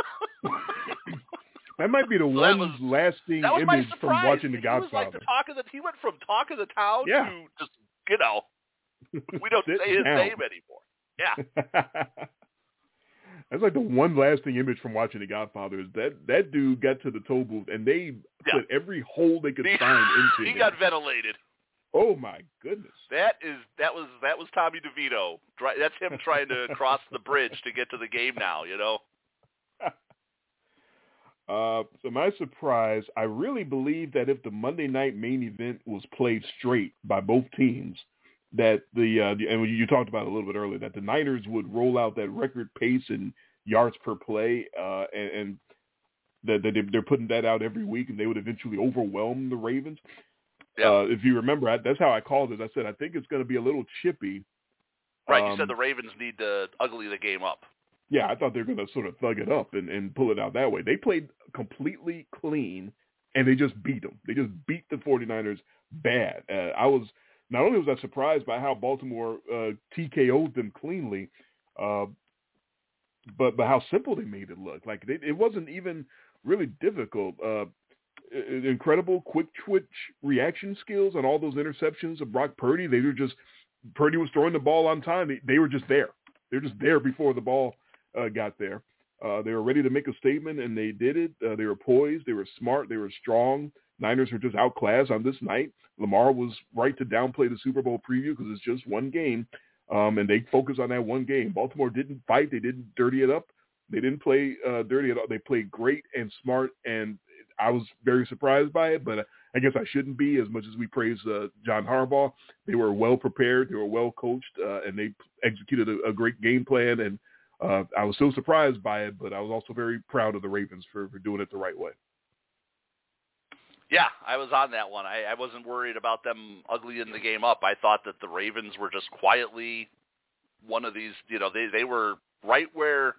that might be the So one was, lasting that was my image surprise. from watching The he Godfather. Was like the talk of the, he went from talk of the town Yeah. to just you know we don't Sit say his down. name anymore. Yeah. That's like the one lasting image from watching The Godfather is that that dude got to the toll booth and they Yeah. put every hole they could He, find into he him. got ventilated. Oh my goodness. That is that was that was Tommy DeVito. Try, that's him trying to cross the bridge to get to the game now. You know. Uh, so my surprise, I really believe that if the Monday night main event was played straight by both teams, that the uh, and you talked about it a little bit earlier, that the Niners would roll out that record pace in yards per play, uh, and, and that, that they're putting that out every week, and they would eventually overwhelm the Ravens. Yeah. Uh, if you remember, I, that's how I called it. I said I think it's going to be a little chippy. Right. Um, you said the Ravens need to ugly the game up. Yeah, I thought they were going to sort of thug it up and, and pull it out that way. They played completely clean, and they just beat them. They just beat the 49ers bad. Uh, I was not only was I surprised by how Baltimore uh, T K O'd them cleanly, uh, but but how simple they made it look. Like they, it wasn't even really difficult. Uh, incredible quick twitch reaction skills on all those interceptions of Brock Purdy. They were just Purdy was throwing the ball on time. They, they were just there. They were just there before the ball uh, got there. Uh, they were ready to make a statement, and they did it. Uh, they were poised. They were smart. They were strong. Niners were just outclassed on this night. Lamar was right to downplay the Super Bowl preview because it's just one game, um, and they focused on that one game. Baltimore didn't fight. They didn't dirty it up. They didn't play uh, dirty at all. They played great and smart, and I was very surprised by it, but I guess I shouldn't be as much as we praise uh, John Harbaugh. They were well prepared. They were well coached, uh, and they executed a, a great game plan, and uh, I was so surprised by it, but I was also very proud of the Ravens for, for doing it the right way. Yeah, I was on that one. I, I wasn't worried about them uglying the game up. I thought that the Ravens were just quietly one of these, you know, they, they were right where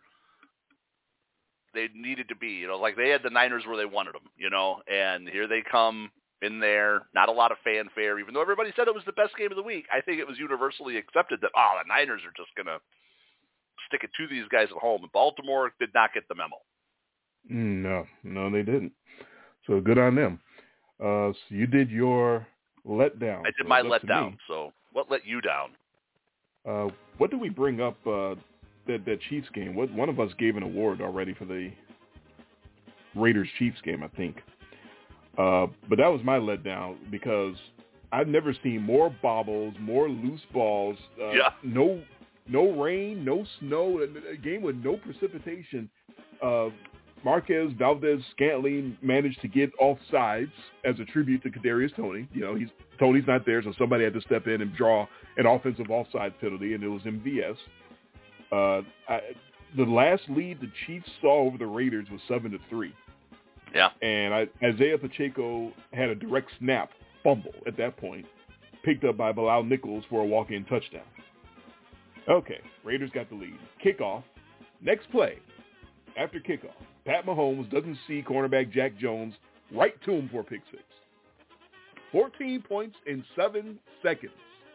they needed to be, you know, like they had the Niners where they wanted them, you know, and here they come in there, not a lot of fanfare, even though everybody said it was the best game of the week. I think it was universally accepted that, oh, the Niners are just going to stick it to these guys at home, and Baltimore did not get the memo. No, no, they didn't. So good on them. Uh, so you did your letdown. I did so my letdown. letdown, so what let you down? Uh, what did we bring up uh, that, that Chiefs game? What, one of us gave an award already for the Raiders-Chiefs game, I think. Uh, but that was my letdown because I've never seen more bobbles, more loose balls, uh, yeah. no no rain, no snow, a game with no precipitation. Uh, Marquez Valdez-Scantling managed to get offsides as a tribute to Kadarius Toney. You know, he's Tony's not there, so somebody had to step in and draw an offensive offside penalty, and it was M V S. Uh, I, the last lead the Chiefs saw over the Raiders was seven to three. Yeah. And I, Isaiah Pacheco had a direct snap fumble at that point, picked up by Bilal Nichols for a walk-in touchdown. Okay, Raiders got the lead. Kickoff. Next play. After kickoff, Pat Mahomes doesn't see cornerback Jack Jones right to him for a pick six. fourteen points in seven seconds.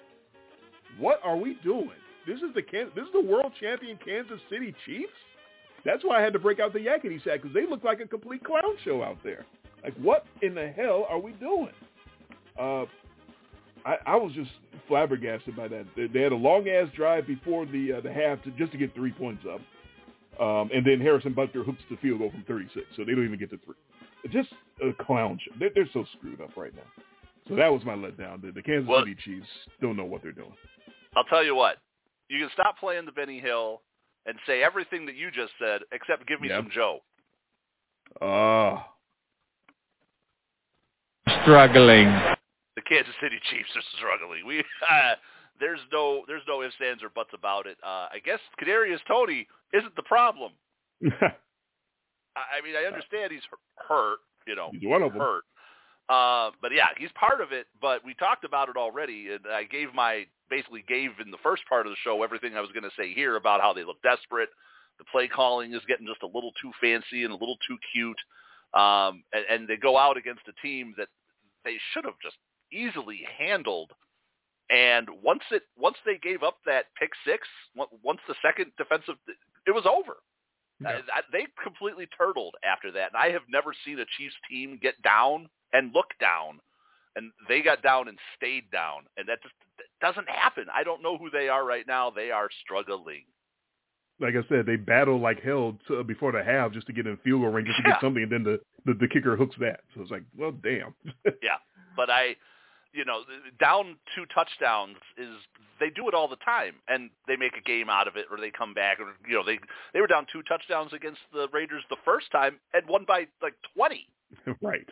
What are we doing? This is the this is the world champion Kansas City Chiefs? That's why I had to break out the yakety sack, because they look like a complete clown show out there. Like, what in the hell are we doing? Uh, I, I was just flabbergasted by that. They, they had a long-ass drive before the uh, the half to, just to get three points up. Um, and then Harrison Butker hooks the field goal from thirty-six, so they don't even get to three. It's just a clown show. They're, they're so screwed up right now. So that was my letdown. The, the Kansas well, City Chiefs don't know what they're doing. I'll tell you what. You can stop playing the Benny Hill and say everything that you just said, except give me yep. some Joe. Ah. Uh, struggling. The Kansas City Chiefs are struggling. We uh, there's no there's no ifs, ands, or buts about it. Uh, I guess Kadarius Toney isn't the problem. I mean, I understand he's hurt, you know, he's one of them. hurt. Uh, but yeah, he's part of it, but we talked about it already, and I gave my, basically gave in the first part of the show everything I was going to say here about how they look desperate. The play calling is getting just a little too fancy and a little too cute. Um, and, and they go out against a team that they should have just easily handled. And once it, once they gave up that pick six, once the second defensive, it was over. Yeah. Uh, they completely turtled after that. And I have never seen a Chiefs team get down and look down, and they got down and stayed down, and that just that doesn't happen. I don't know who they are right now. They are struggling. Like I said, they battle like hell to, before the half just to get in field goal range, just to yeah. get something, and then the, the, the kicker hooks that. So it's like, well, damn. yeah, but I, you know, down two touchdowns is they do it all the time, and they make a game out of it, or they come back, or you know, they they were down two touchdowns against the Raiders the first time and won by like twenty. Right.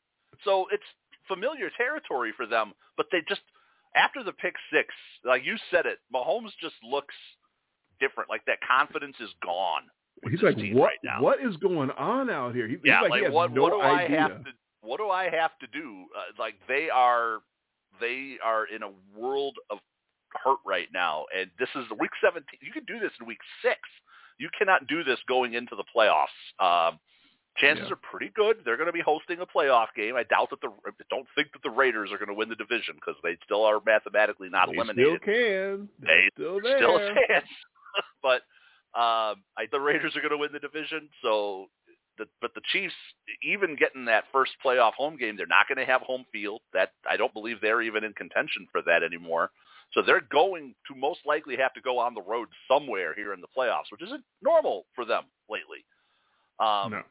So it's familiar territory for them, but they just, after the pick six, like you said it, Mahomes just looks different. Like that confidence is gone. He's like, what? Right now. What is going on out here? He, yeah, like, like he has what? No what do idea. I have to? What do I have to do? Uh, like they are, they are in a world of hurt right now, and this is week seventeen. You can do this in week six. You cannot do this going into the playoffs. Um, Chances yeah. are pretty good. They're going to be hosting a playoff game. I doubt that the don't think that the Raiders are going to win the division because they still are mathematically not they eliminated. Still can. They're they still there. still a chance. but um, I, the Raiders are going to win the division. So, the, but the Chiefs, even getting that first playoff home game, they're not going to have home field. That I don't believe they're even in contention for that anymore. So they're going to most likely have to go on the road somewhere here in the playoffs, which isn't normal for them lately. Um, no.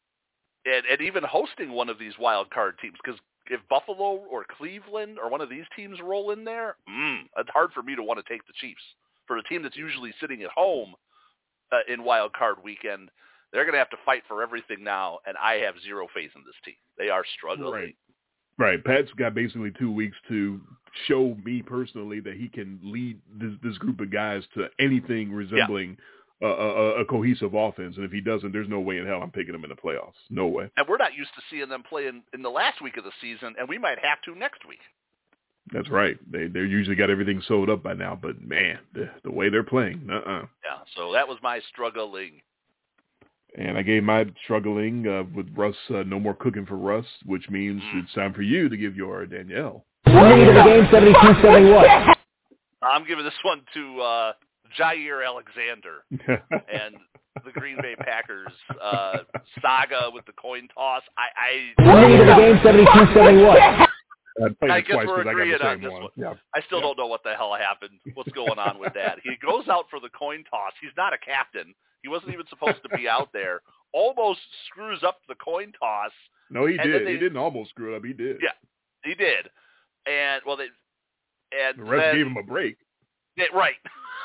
And, and even hosting one of these wild card teams, because if Buffalo or Cleveland or one of these teams roll in there, mm, it's hard for me to want to take the Chiefs. For a team that's usually sitting at home uh, in wild card weekend, they're going to have to fight for everything now, and I have zero faith in this team. They are struggling. Right. Right. Pat's got basically two weeks to show me personally that he can lead this, this group of guys to anything resembling yeah. A, a, a cohesive offense, and if he doesn't, there's no way in hell I'm picking him in the playoffs. No way. And we're not used to seeing them play in, in the last week of the season, and we might have to next week. That's right. They they usually got everything sewed up by now, but man, the, the way they're playing, uh-uh. Yeah. So that was my struggling. And I gave my struggling uh, with Russ. Uh, no more cooking for Russ, which means mm. it's time for you to give your Danielle. Lead of the game, seventy-two seventy-one. I'm giving this one to. Uh, Jair Alexander and the Green Bay Packers uh, saga with the coin toss. I, I lead of the game, seventy-two seventy-one. I guess we're agreeing on this one. one. Yeah. I still yeah. don't know what the hell happened. What's going on with that? He goes out for the coin toss. He's not a captain. He wasn't even supposed to be out there. Almost screws up the coin toss. No, he did. They, he didn't almost screw it up. He did. Yeah, he did. And well, they and the rest then, gave him a break. They, right.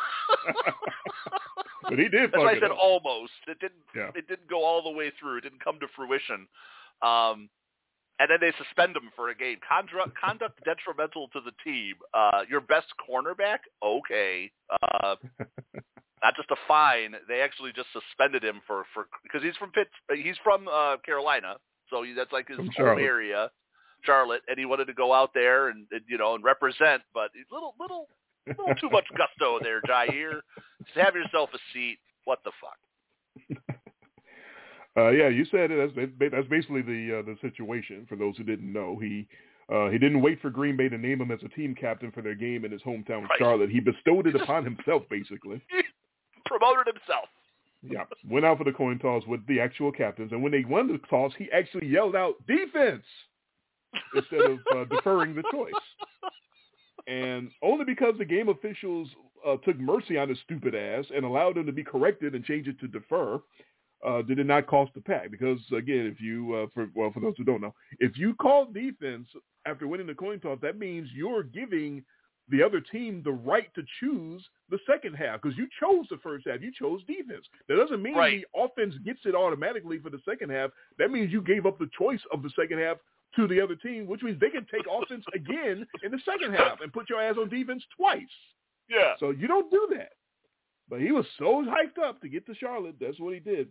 But he did. That's why I said up. almost. It didn't. Yeah. It didn't go all the way through. It didn't come to fruition. Um, and then they suspend him for a game. Conduct, conduct detrimental to the team. Uh, your best cornerback, okay. Uh, not just a fine. They actually just suspended him for for because he's from Pitt. He's from uh, Carolina, so he, that's like his from home Charlotte. area, Charlotte, and he wanted to go out there and, and you know and represent, but little little. A little too much gusto there, Jair. Just have yourself a seat. What the fuck? uh, yeah, you said it. That's, that's basically the uh, the situation. For those who didn't know, he uh, he didn't wait for Green Bay to name him as a team captain for their game in his hometown, right. Charlotte. He bestowed it he upon himself, basically. He promoted himself. Yeah, went out for the coin toss with the actual captains, and when they won the toss, he actually yelled out "defense" instead of uh, deferring the choice. And only because the game officials uh, took mercy on his stupid ass and allowed him to be corrected and change it to defer, uh, did it not cost the pack. Because, again, if you, uh, for well, for those who don't know, if you call defense after winning the coin toss, that means you're giving the other team the right to choose the second half because you chose the first half. You chose defense. That doesn't mean right. the offense gets it automatically for the second half. That means you gave up the choice of the second half to the other team, which means they can take offense again in the second half and put your ass on defense twice. Yeah. So you don't do that. But he was so hyped up to get to Charlotte. That's what he did.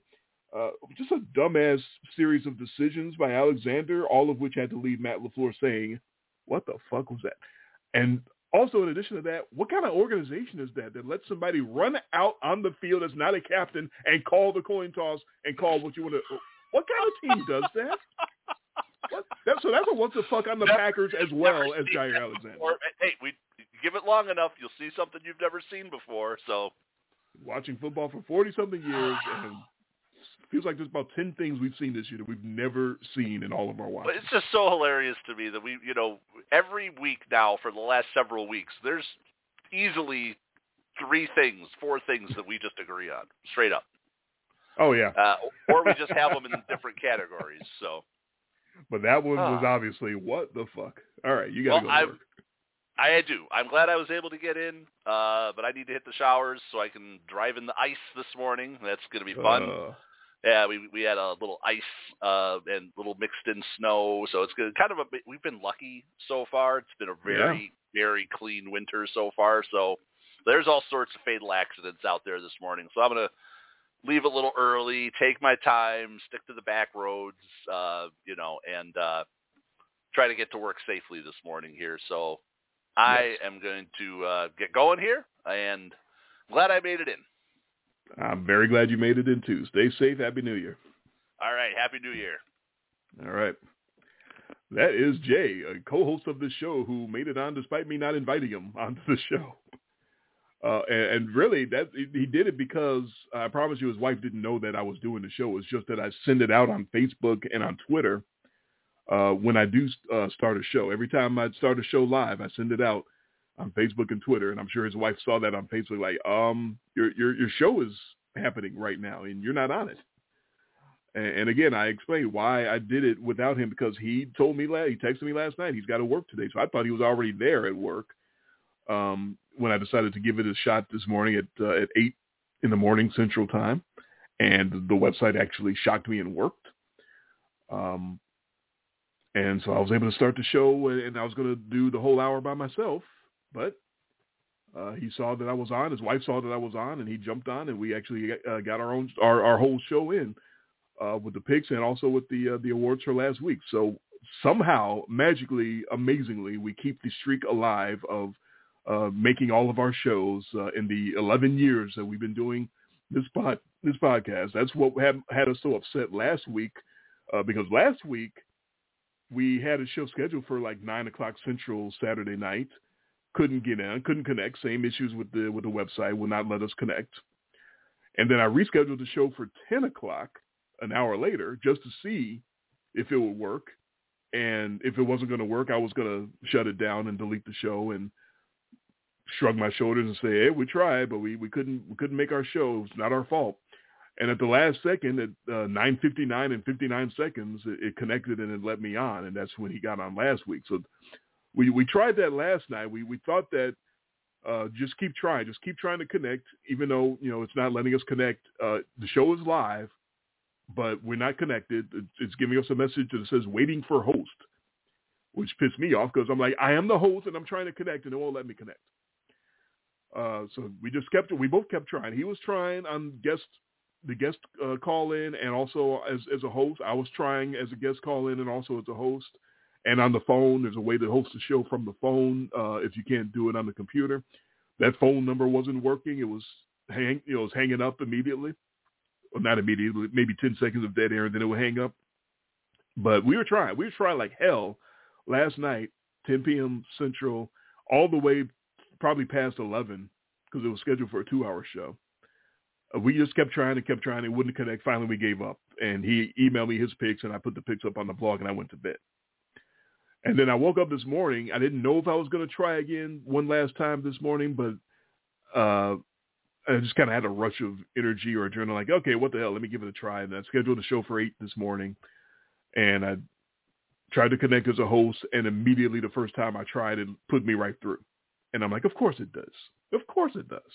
Uh, just a dumbass series of decisions by Alexander, all of which had to leave Matt LaFleur saying, what the fuck was that? And also, in addition to that, what kind of organization is that that lets somebody run out on the field as not a captain and call the coin toss and call what you want to – what kind of team does that? What? That, so that's a what the fuck on the never, Packers as well as Jair Alexander. Before. Hey, we give it long enough, you'll see something you've never seen before. So, watching football for forty-something years, and it feels like there's about ten things we've seen this year that we've never seen in all of our watches. It's just so hilarious to me that we, you know, every week now for the last several weeks, there's easily three things, four things that we just agree on, straight up. Oh, yeah. Uh, or we just have them in different categories, so. But that one was uh, obviously, what the fuck? All right, you got to well, go to work. I do. I'm glad I was able to get in, uh, but I need to hit the showers so I can drive in the ice this morning. That's going to be fun. Uh, yeah, we we had a little ice uh, and little mixed in snow, so it's good. Kind of a. We've been lucky so far. It's been a very yeah. very clean winter so far. So there's all sorts of fatal accidents out there this morning. So I'm going to leave a little early, take my time, stick to the back roads, uh, you know, and uh, try to get to work safely this morning here. So I yes. am going to uh, get going here, and glad I made it in. I'm very glad you made it in, too. Stay safe. Happy New Year. All right. Happy New Year. All right. That is Jay, a co-host of this show who made it on despite me not inviting him onto the show. Uh, and, and really, that he did it because I promise you his wife didn't know that I was doing the show. It's just that I send it out on Facebook and on Twitter uh, when I do uh, start a show. Every time I start a show live, I send it out on Facebook and Twitter. And I'm sure his wife saw that on Facebook, like, um, your your your show is happening right now, and you're not on it. And, and again, I explained why I did it without him, because he told me, he texted me last night, he's got to work today. So I thought he was already there at work. Um, when I decided to give it a shot this morning at uh, at eight in the morning Central Time, and the website actually shocked me and worked. Um, and so I was able to start the show, and I was going to do the whole hour by myself, but uh, he saw that I was on. His wife saw that I was on, and he jumped on, and we actually uh, got our own our, our whole show in uh, with the picks and also with the uh, the awards for last week. So somehow, magically, amazingly, we keep the streak alive of Uh, making all of our shows uh, in the eleven years that we've been doing this pod, this podcast. That's what had, had us so upset last week, uh, because last week we had a show scheduled for like nine o'clock Central Saturday night. Couldn't get in, couldn't connect. Same issues with the with the website, would not let us connect. And then I rescheduled the show for ten o'clock an hour later just to see if it would work. And if it wasn't going to work, I was going to shut it down and delete the show and shrug my shoulders and say, hey, we tried, but we, we couldn't we couldn't make our show. It's not our fault. And at the last second, at uh, nine fifty-nine and fifty-nine seconds, it, it connected and it let me on, and that's when he got on last week. So we we tried that last night. We we thought that uh, just keep trying, just keep trying to connect, even though you know it's not letting us connect. Uh, the show is live, but we're not connected. It's, it's giving us a message that says waiting for host, which pissed me off because I'm like, I am the host and I'm trying to connect and it won't let me connect. Uh, so we just kept, we both kept trying. He was trying on guest, the guest uh, call in, and also as, as a host. I was trying as a guest call in and also as a host. And on the phone, there's a way to host the show from the phone uh, if you can't do it on the computer. That phone number wasn't working. It was hang, you know, it was hanging up immediately. Well, not immediately, maybe ten seconds of dead air, and then it would hang up. But we were trying. We were trying like hell last night, ten p.m. Central, all the way probably past eleven, because it was scheduled for a two-hour show. Uh, we just kept trying and kept trying. It wouldn't connect. Finally, we gave up. And he emailed me his pics, and I put the pics up on the blog, and I went to bed. And then I woke up this morning. I didn't know if I was going to try again one last time this morning, but uh, I just kind of had a rush of energy or adrenaline, like, okay, what the hell, let me give it a try. And I scheduled a show for eight this morning, and I tried to connect as a host, and immediately the first time I tried, it put me right through. And I'm like, of course it does. Of course it does.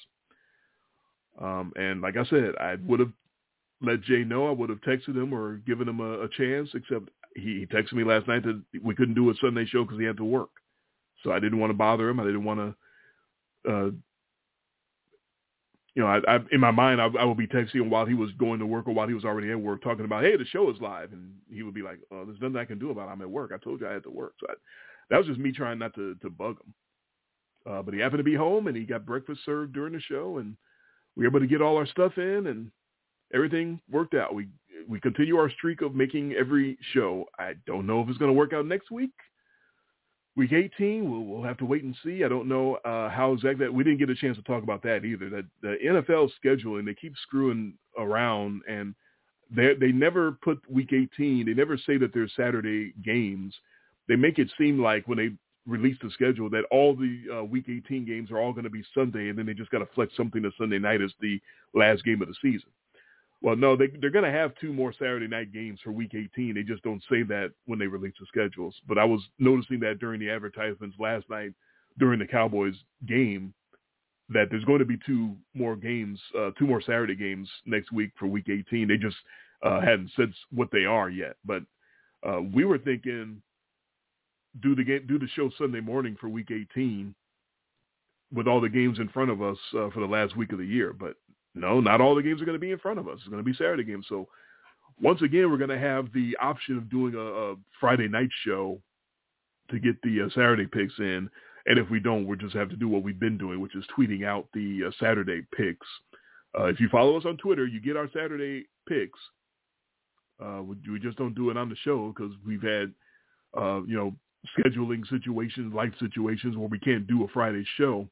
Um, and like I said, I would have let Jay know. I would have texted him or given him a, a chance, except he, he texted me last night that we couldn't do a Sunday show because he had to work. So I didn't want to bother him. I didn't want to uh, you know, I, I, in my mind, I, I would be texting him while he was going to work or while he was already at work, talking about, hey, the show is live, and he would be like, oh, there's nothing I can do about it. I'm at work. I told you I had to work. So I, that was just me trying not to, to bug him. Uh, but he happened to be home, and he got breakfast served during the show, and we were able to get all our stuff in, and everything worked out. We we continue our streak of making every show. I don't know if it's going to work out next week. Week eighteen, we'll, we'll have to wait and see. I don't know uh, how exactly. We didn't get a chance to talk about that either. That the N F L scheduling, they keep screwing around, and they they never put week eighteen. They never say that there's Saturday games. They make it seem like when they release the schedule that all the uh, week eighteen games are all going to be Sunday, and then they just got to flex something to Sunday night as the last game of the season. Well, no, they, they're going to have two more Saturday night games for week eighteen. They just don't say that when they release the schedules. But I was noticing that during the advertisements last night during the Cowboys game that there's going to be two more games, uh, two more Saturday games next week for week eighteen. They just uh, hadn't said what they are yet. But uh, we were thinking do the game, do the show Sunday morning for week eighteen with all the games in front of us uh, for the last week of the year. But no, not all the games are going to be in front of us. It's going to be Saturday games. So once again, we're going to have the option of doing a, a Friday night show to get the uh, Saturday picks in. And if we don't, we'll just have to do what we've been doing, which is tweeting out the uh, Saturday picks. Uh, if you follow us on Twitter, you get our Saturday picks. Uh, we, we just don't do it on the show because we've had, uh, you know, scheduling situations, life situations where we can't do a Friday show.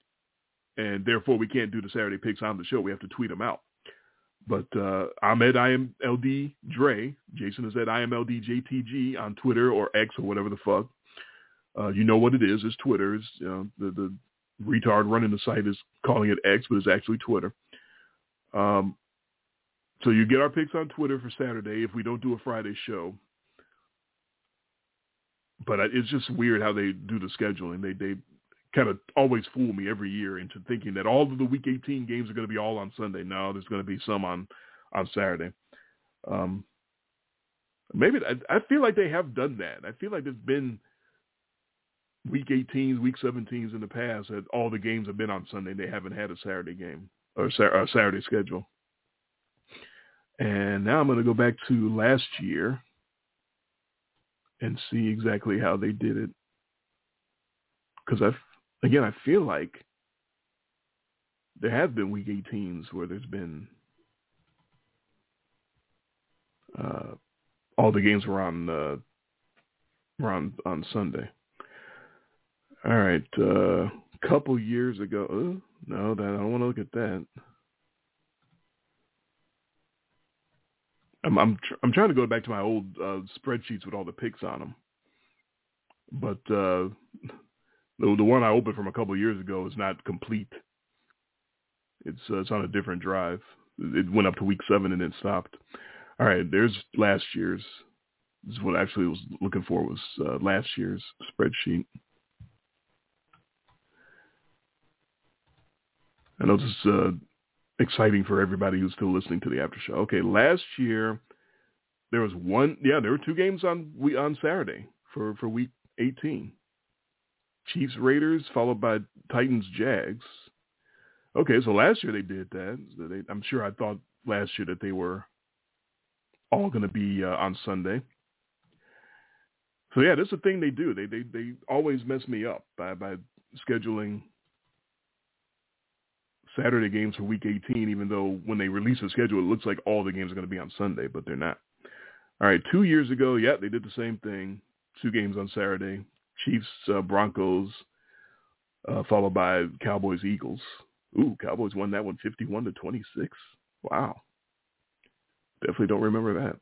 And therefore, we can't do the Saturday picks on the show. We have to tweet them out. But uh, I'm at I M L D Dre. Jason is at I M L D J T G on Twitter or X or whatever the fuck. Uh, you know what it is. It's Twitter. It's, you know, the, the retard running the site is calling it X, but it's actually Twitter. Um, so you get our picks on Twitter for Saturday if we don't do a Friday show. But it's just weird how they do the scheduling. They they kind of always fool me every year into thinking that all of the Week eighteen games are going to be all on Sunday. No, there's going to be some on, on Saturday. Um, maybe I, I feel like they have done that. I feel like there's been Week eighteens, Week seventeens in the past that all the games have been on Sunday. They haven't had a Saturday game or a Saturday schedule. And now I'm going to go back to last year and see exactly how they did it. Because, I, again, I feel like there have been Week eighteens where there's been uh, all the games were on uh, were on, on Sunday. All right, a uh, couple years ago. Uh, no, that I don't want to look at that. I'm I'm, tr- I'm trying to go back to my old uh, spreadsheets with all the picks on them, but uh, the the one I opened from a couple of years ago is not complete. It's uh, it's on a different drive. It went up to week seven and then stopped. All right, there's last year's. This is what I actually was looking for was uh, last year's spreadsheet. I know this is uh, exciting for everybody who's still listening to the after show. Okay, last year there was one. Yeah, there were two games on we on Saturday for, for week eighteen. Chiefs Raiders followed by Titans Jags. Okay, so last year they did that. They, I'm sure I thought last year that they were all going to be uh, on Sunday. So yeah, this is a thing they do. They they they always mess me up by by scheduling Saturday games for week eighteen, even though when they release a schedule, it looks like all the games are going to be on Sunday, but they're not. All right, two years ago, yeah, they did the same thing. Two games on Saturday. Chiefs, uh, Broncos, uh, followed by Cowboys, Eagles. Ooh, Cowboys won that one fifty-one to twenty-six. Wow. Definitely don't remember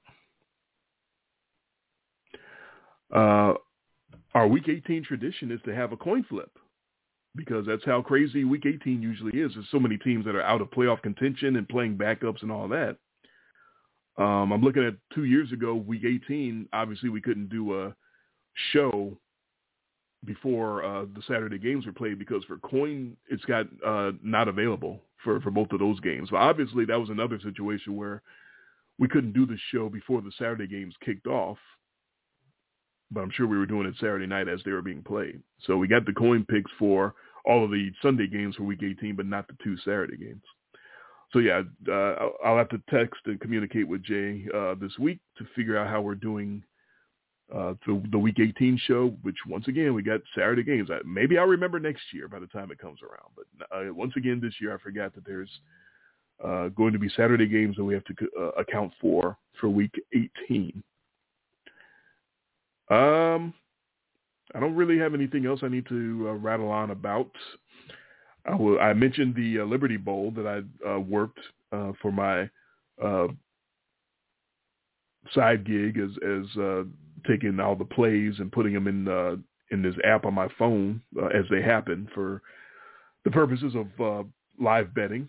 that. Uh, our week eighteen tradition is to have a coin flip, because that's how crazy week eighteen usually is. There's so many teams that are out of playoff contention and playing backups and all that. Um, I'm looking at two years ago, week eighteen. Obviously, we couldn't do a show before uh, the Saturday games were played because for coin, it's got uh, not available for, for both of those games. But obviously, that was another situation where we couldn't do the show before the Saturday games kicked off. But I'm sure we were doing it Saturday night as they were being played. So we got the coin picks for all of the Sunday games for week eighteen, but not the two Saturday games. so yeah, uh, I'll have to text and communicate with Jay uh, this week to figure out how we're doing uh, the, the Week eighteen show, which once again, we got Saturday games. Maybe I'll remember next year by the time it comes around. But uh, once again, this year, I forgot that there's uh, going to be Saturday games that we have to uh, account for for Week eighteen. Um, I don't really have anything else I need to uh, rattle on about. I, will, I mentioned the uh, Liberty Bowl that I uh, worked uh, for my uh, side gig as as uh, taking all the plays and putting them in uh, in this app on my phone uh, as they happen for the purposes of uh, live betting,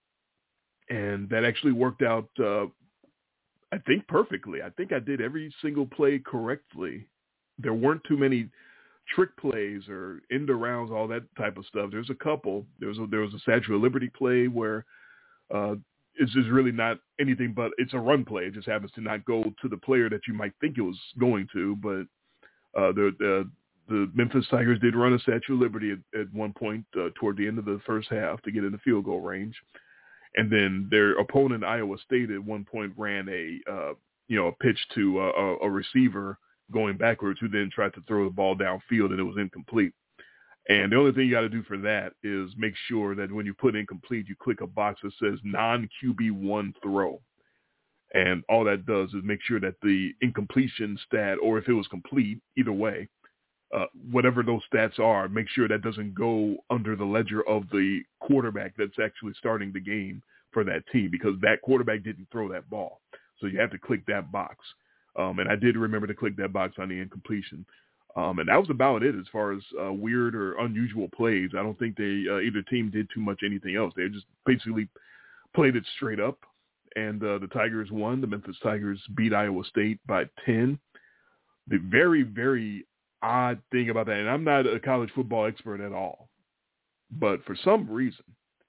and that actually worked out. Uh, I think perfectly. I think I did every single play correctly. There weren't too many trick plays or end arounds, all that type of stuff. There's a couple. There was a, there was a Statue of Liberty play where uh, it's just really not anything but it's a run play. It just happens to not go to the player that you might think it was going to. But uh, the, the the Memphis Tigers did run a Statue of Liberty at, at one point uh, toward the end of the first half to get in the field goal range. And then their opponent, Iowa State, at one point ran a uh, you know a pitch to a, a receiver going backwards, who then tried to throw the ball downfield, and it was incomplete. And the only thing you got to do for that is make sure that when you put incomplete, you click a box that says non-Q B one throw. And all that does is make sure that the incompletion stat, or if it was complete, either way, uh, whatever those stats are, make sure that doesn't go under the ledger of the quarterback that's actually starting the game for that team, because that quarterback didn't throw that ball. So you have to click that box. Um, and I did remember to click that box on the incompletion. Um, and that was about it as far as uh, weird or unusual plays. I don't think they uh, either team did too much anything else. They just basically played it straight up. And uh, the Tigers won. The Memphis Tigers beat Iowa State by ten. The very, very odd thing about that, and I'm not a college football expert at all, but for some reason,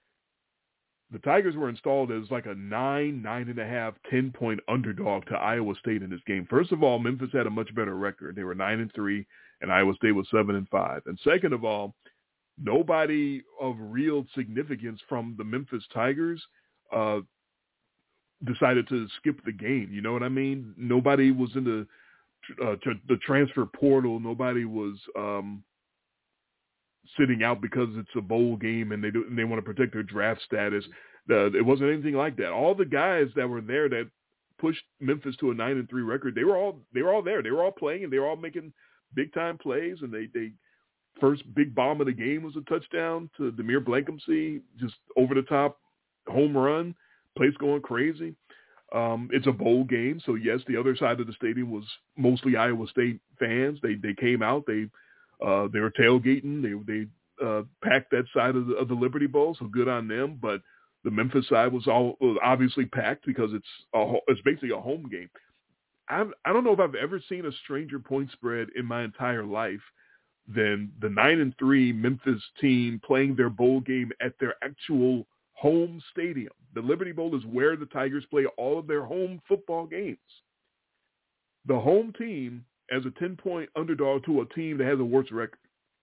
the Tigers were installed as like a nine, nine and a half, ten-point underdog to Iowa State in this game. First of all, Memphis had a much better record. They were nine and three, and Iowa State was seven and five. And second of all, nobody of real significance from the Memphis Tigers uh, decided to skip the game. You know what I mean? Nobody was in the uh, t- the transfer portal. Nobody was um, sitting out because it's a bowl game and they do, and they want to protect their draft status. Uh, it wasn't anything like that. All the guys that were there that pushed Memphis to a nine and three record, they were all they were all there. They were all playing and they were all making big time plays. And they they first big bomb of the game was a touchdown to Demir Blankenship, just over the top home run. Place going crazy. Um, it's a bowl game, so yes, the other side of the stadium was mostly Iowa State fans. They they came out. They uh, they were tailgating. They they uh, packed that side of the, of the Liberty Bowl, so good on them. But the Memphis side was all was obviously packed because it's a, it's basically a home game. I I don't know if I've ever seen a stranger point spread in my entire life than the nine and three Memphis team playing their bowl game at their actual home stadium. The Liberty Bowl is where the Tigers play all of their home football games. The home team as a ten-point underdog to a team that has a worse record.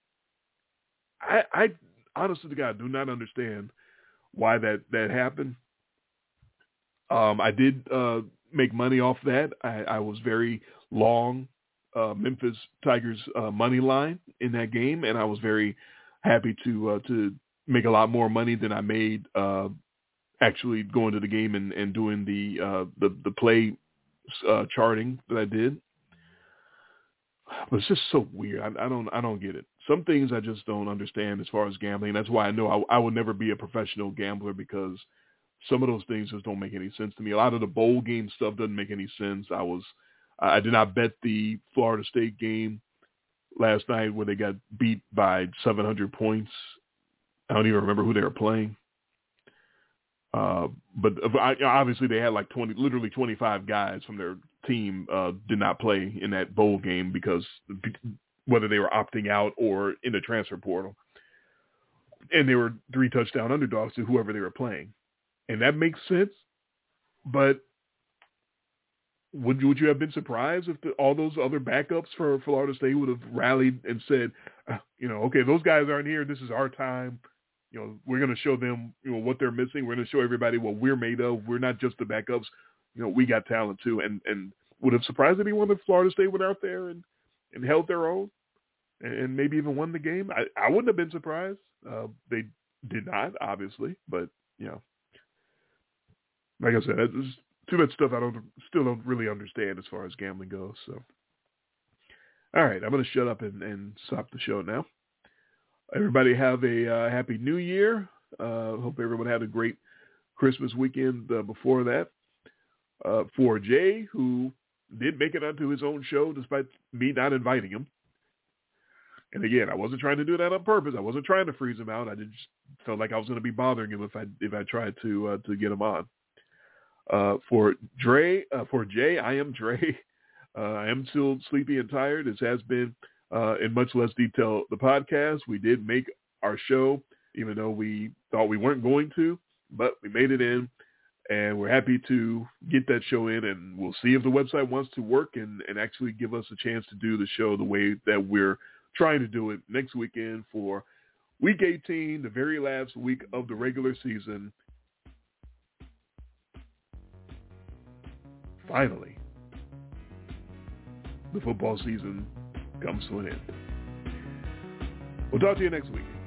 I, I honestly to God do not understand why that, that happened. Um, I did uh, make money off that. I, I was very long uh, Memphis Tigers uh, money line in that game, and I was very happy to uh, to make a lot more money than I made uh, actually going to the game and, and doing the, uh, the, the play uh, charting that I did. But it's just so weird. I, I don't, I don't get it. Some things I just don't understand as far as gambling. That's why I know I, I would never be a professional gambler, because some of those things just don't make any sense to me. A lot of the bowl game stuff doesn't make any sense. I was, I did not bet the Florida State game last night where they got beat by seven hundred points. I don't even remember who they were playing. Uh, but obviously they had like twenty, literally twenty-five guys from their team uh, did not play in that bowl game because whether they were opting out or in the transfer portal. And they were three touchdown underdogs to whoever they were playing. And that makes sense. But would you, would you have been surprised if the, all those other backups for Florida State would have rallied and said, uh, you know, okay, those guys aren't here. This is our time. you know, we're going to show them, you know, what they're missing. We're going to show everybody what we're made of. We're not just the backups. You know, we got talent too. And, and would have surprised anyone if Florida State went out there and, and held their own and maybe even won the game. I, I wouldn't have been surprised. Uh, they did not, obviously, but, you know, like I said, there's too much stuff I don't still don't really understand as far as gambling goes. So, all right, I'm going to shut up and, and stop the show now. Everybody have a uh, happy New Year. Uh, hope everyone had a great Christmas weekend uh, before that. Uh, for Jay, who did make it onto his own show despite me not inviting him. And again, I wasn't trying to do that on purpose. I wasn't trying to freeze him out. I just felt like I was going to be bothering him if I if I tried to uh, to get him on. Uh, for Dre, uh, for Jay, I am Dre. Uh, I am still sleepy and tired. This has been, uh, in much less detail, the podcast. We did make our show, even though we thought we weren't going to, but we made it in, and we're happy to get that show in, and we'll see if the website wants to work and, and actually give us a chance to do the show the way that we're trying to do it next weekend for Week eighteen, the very last week of the regular season. Finally, the football season comes to an end. We'll talk to you next week.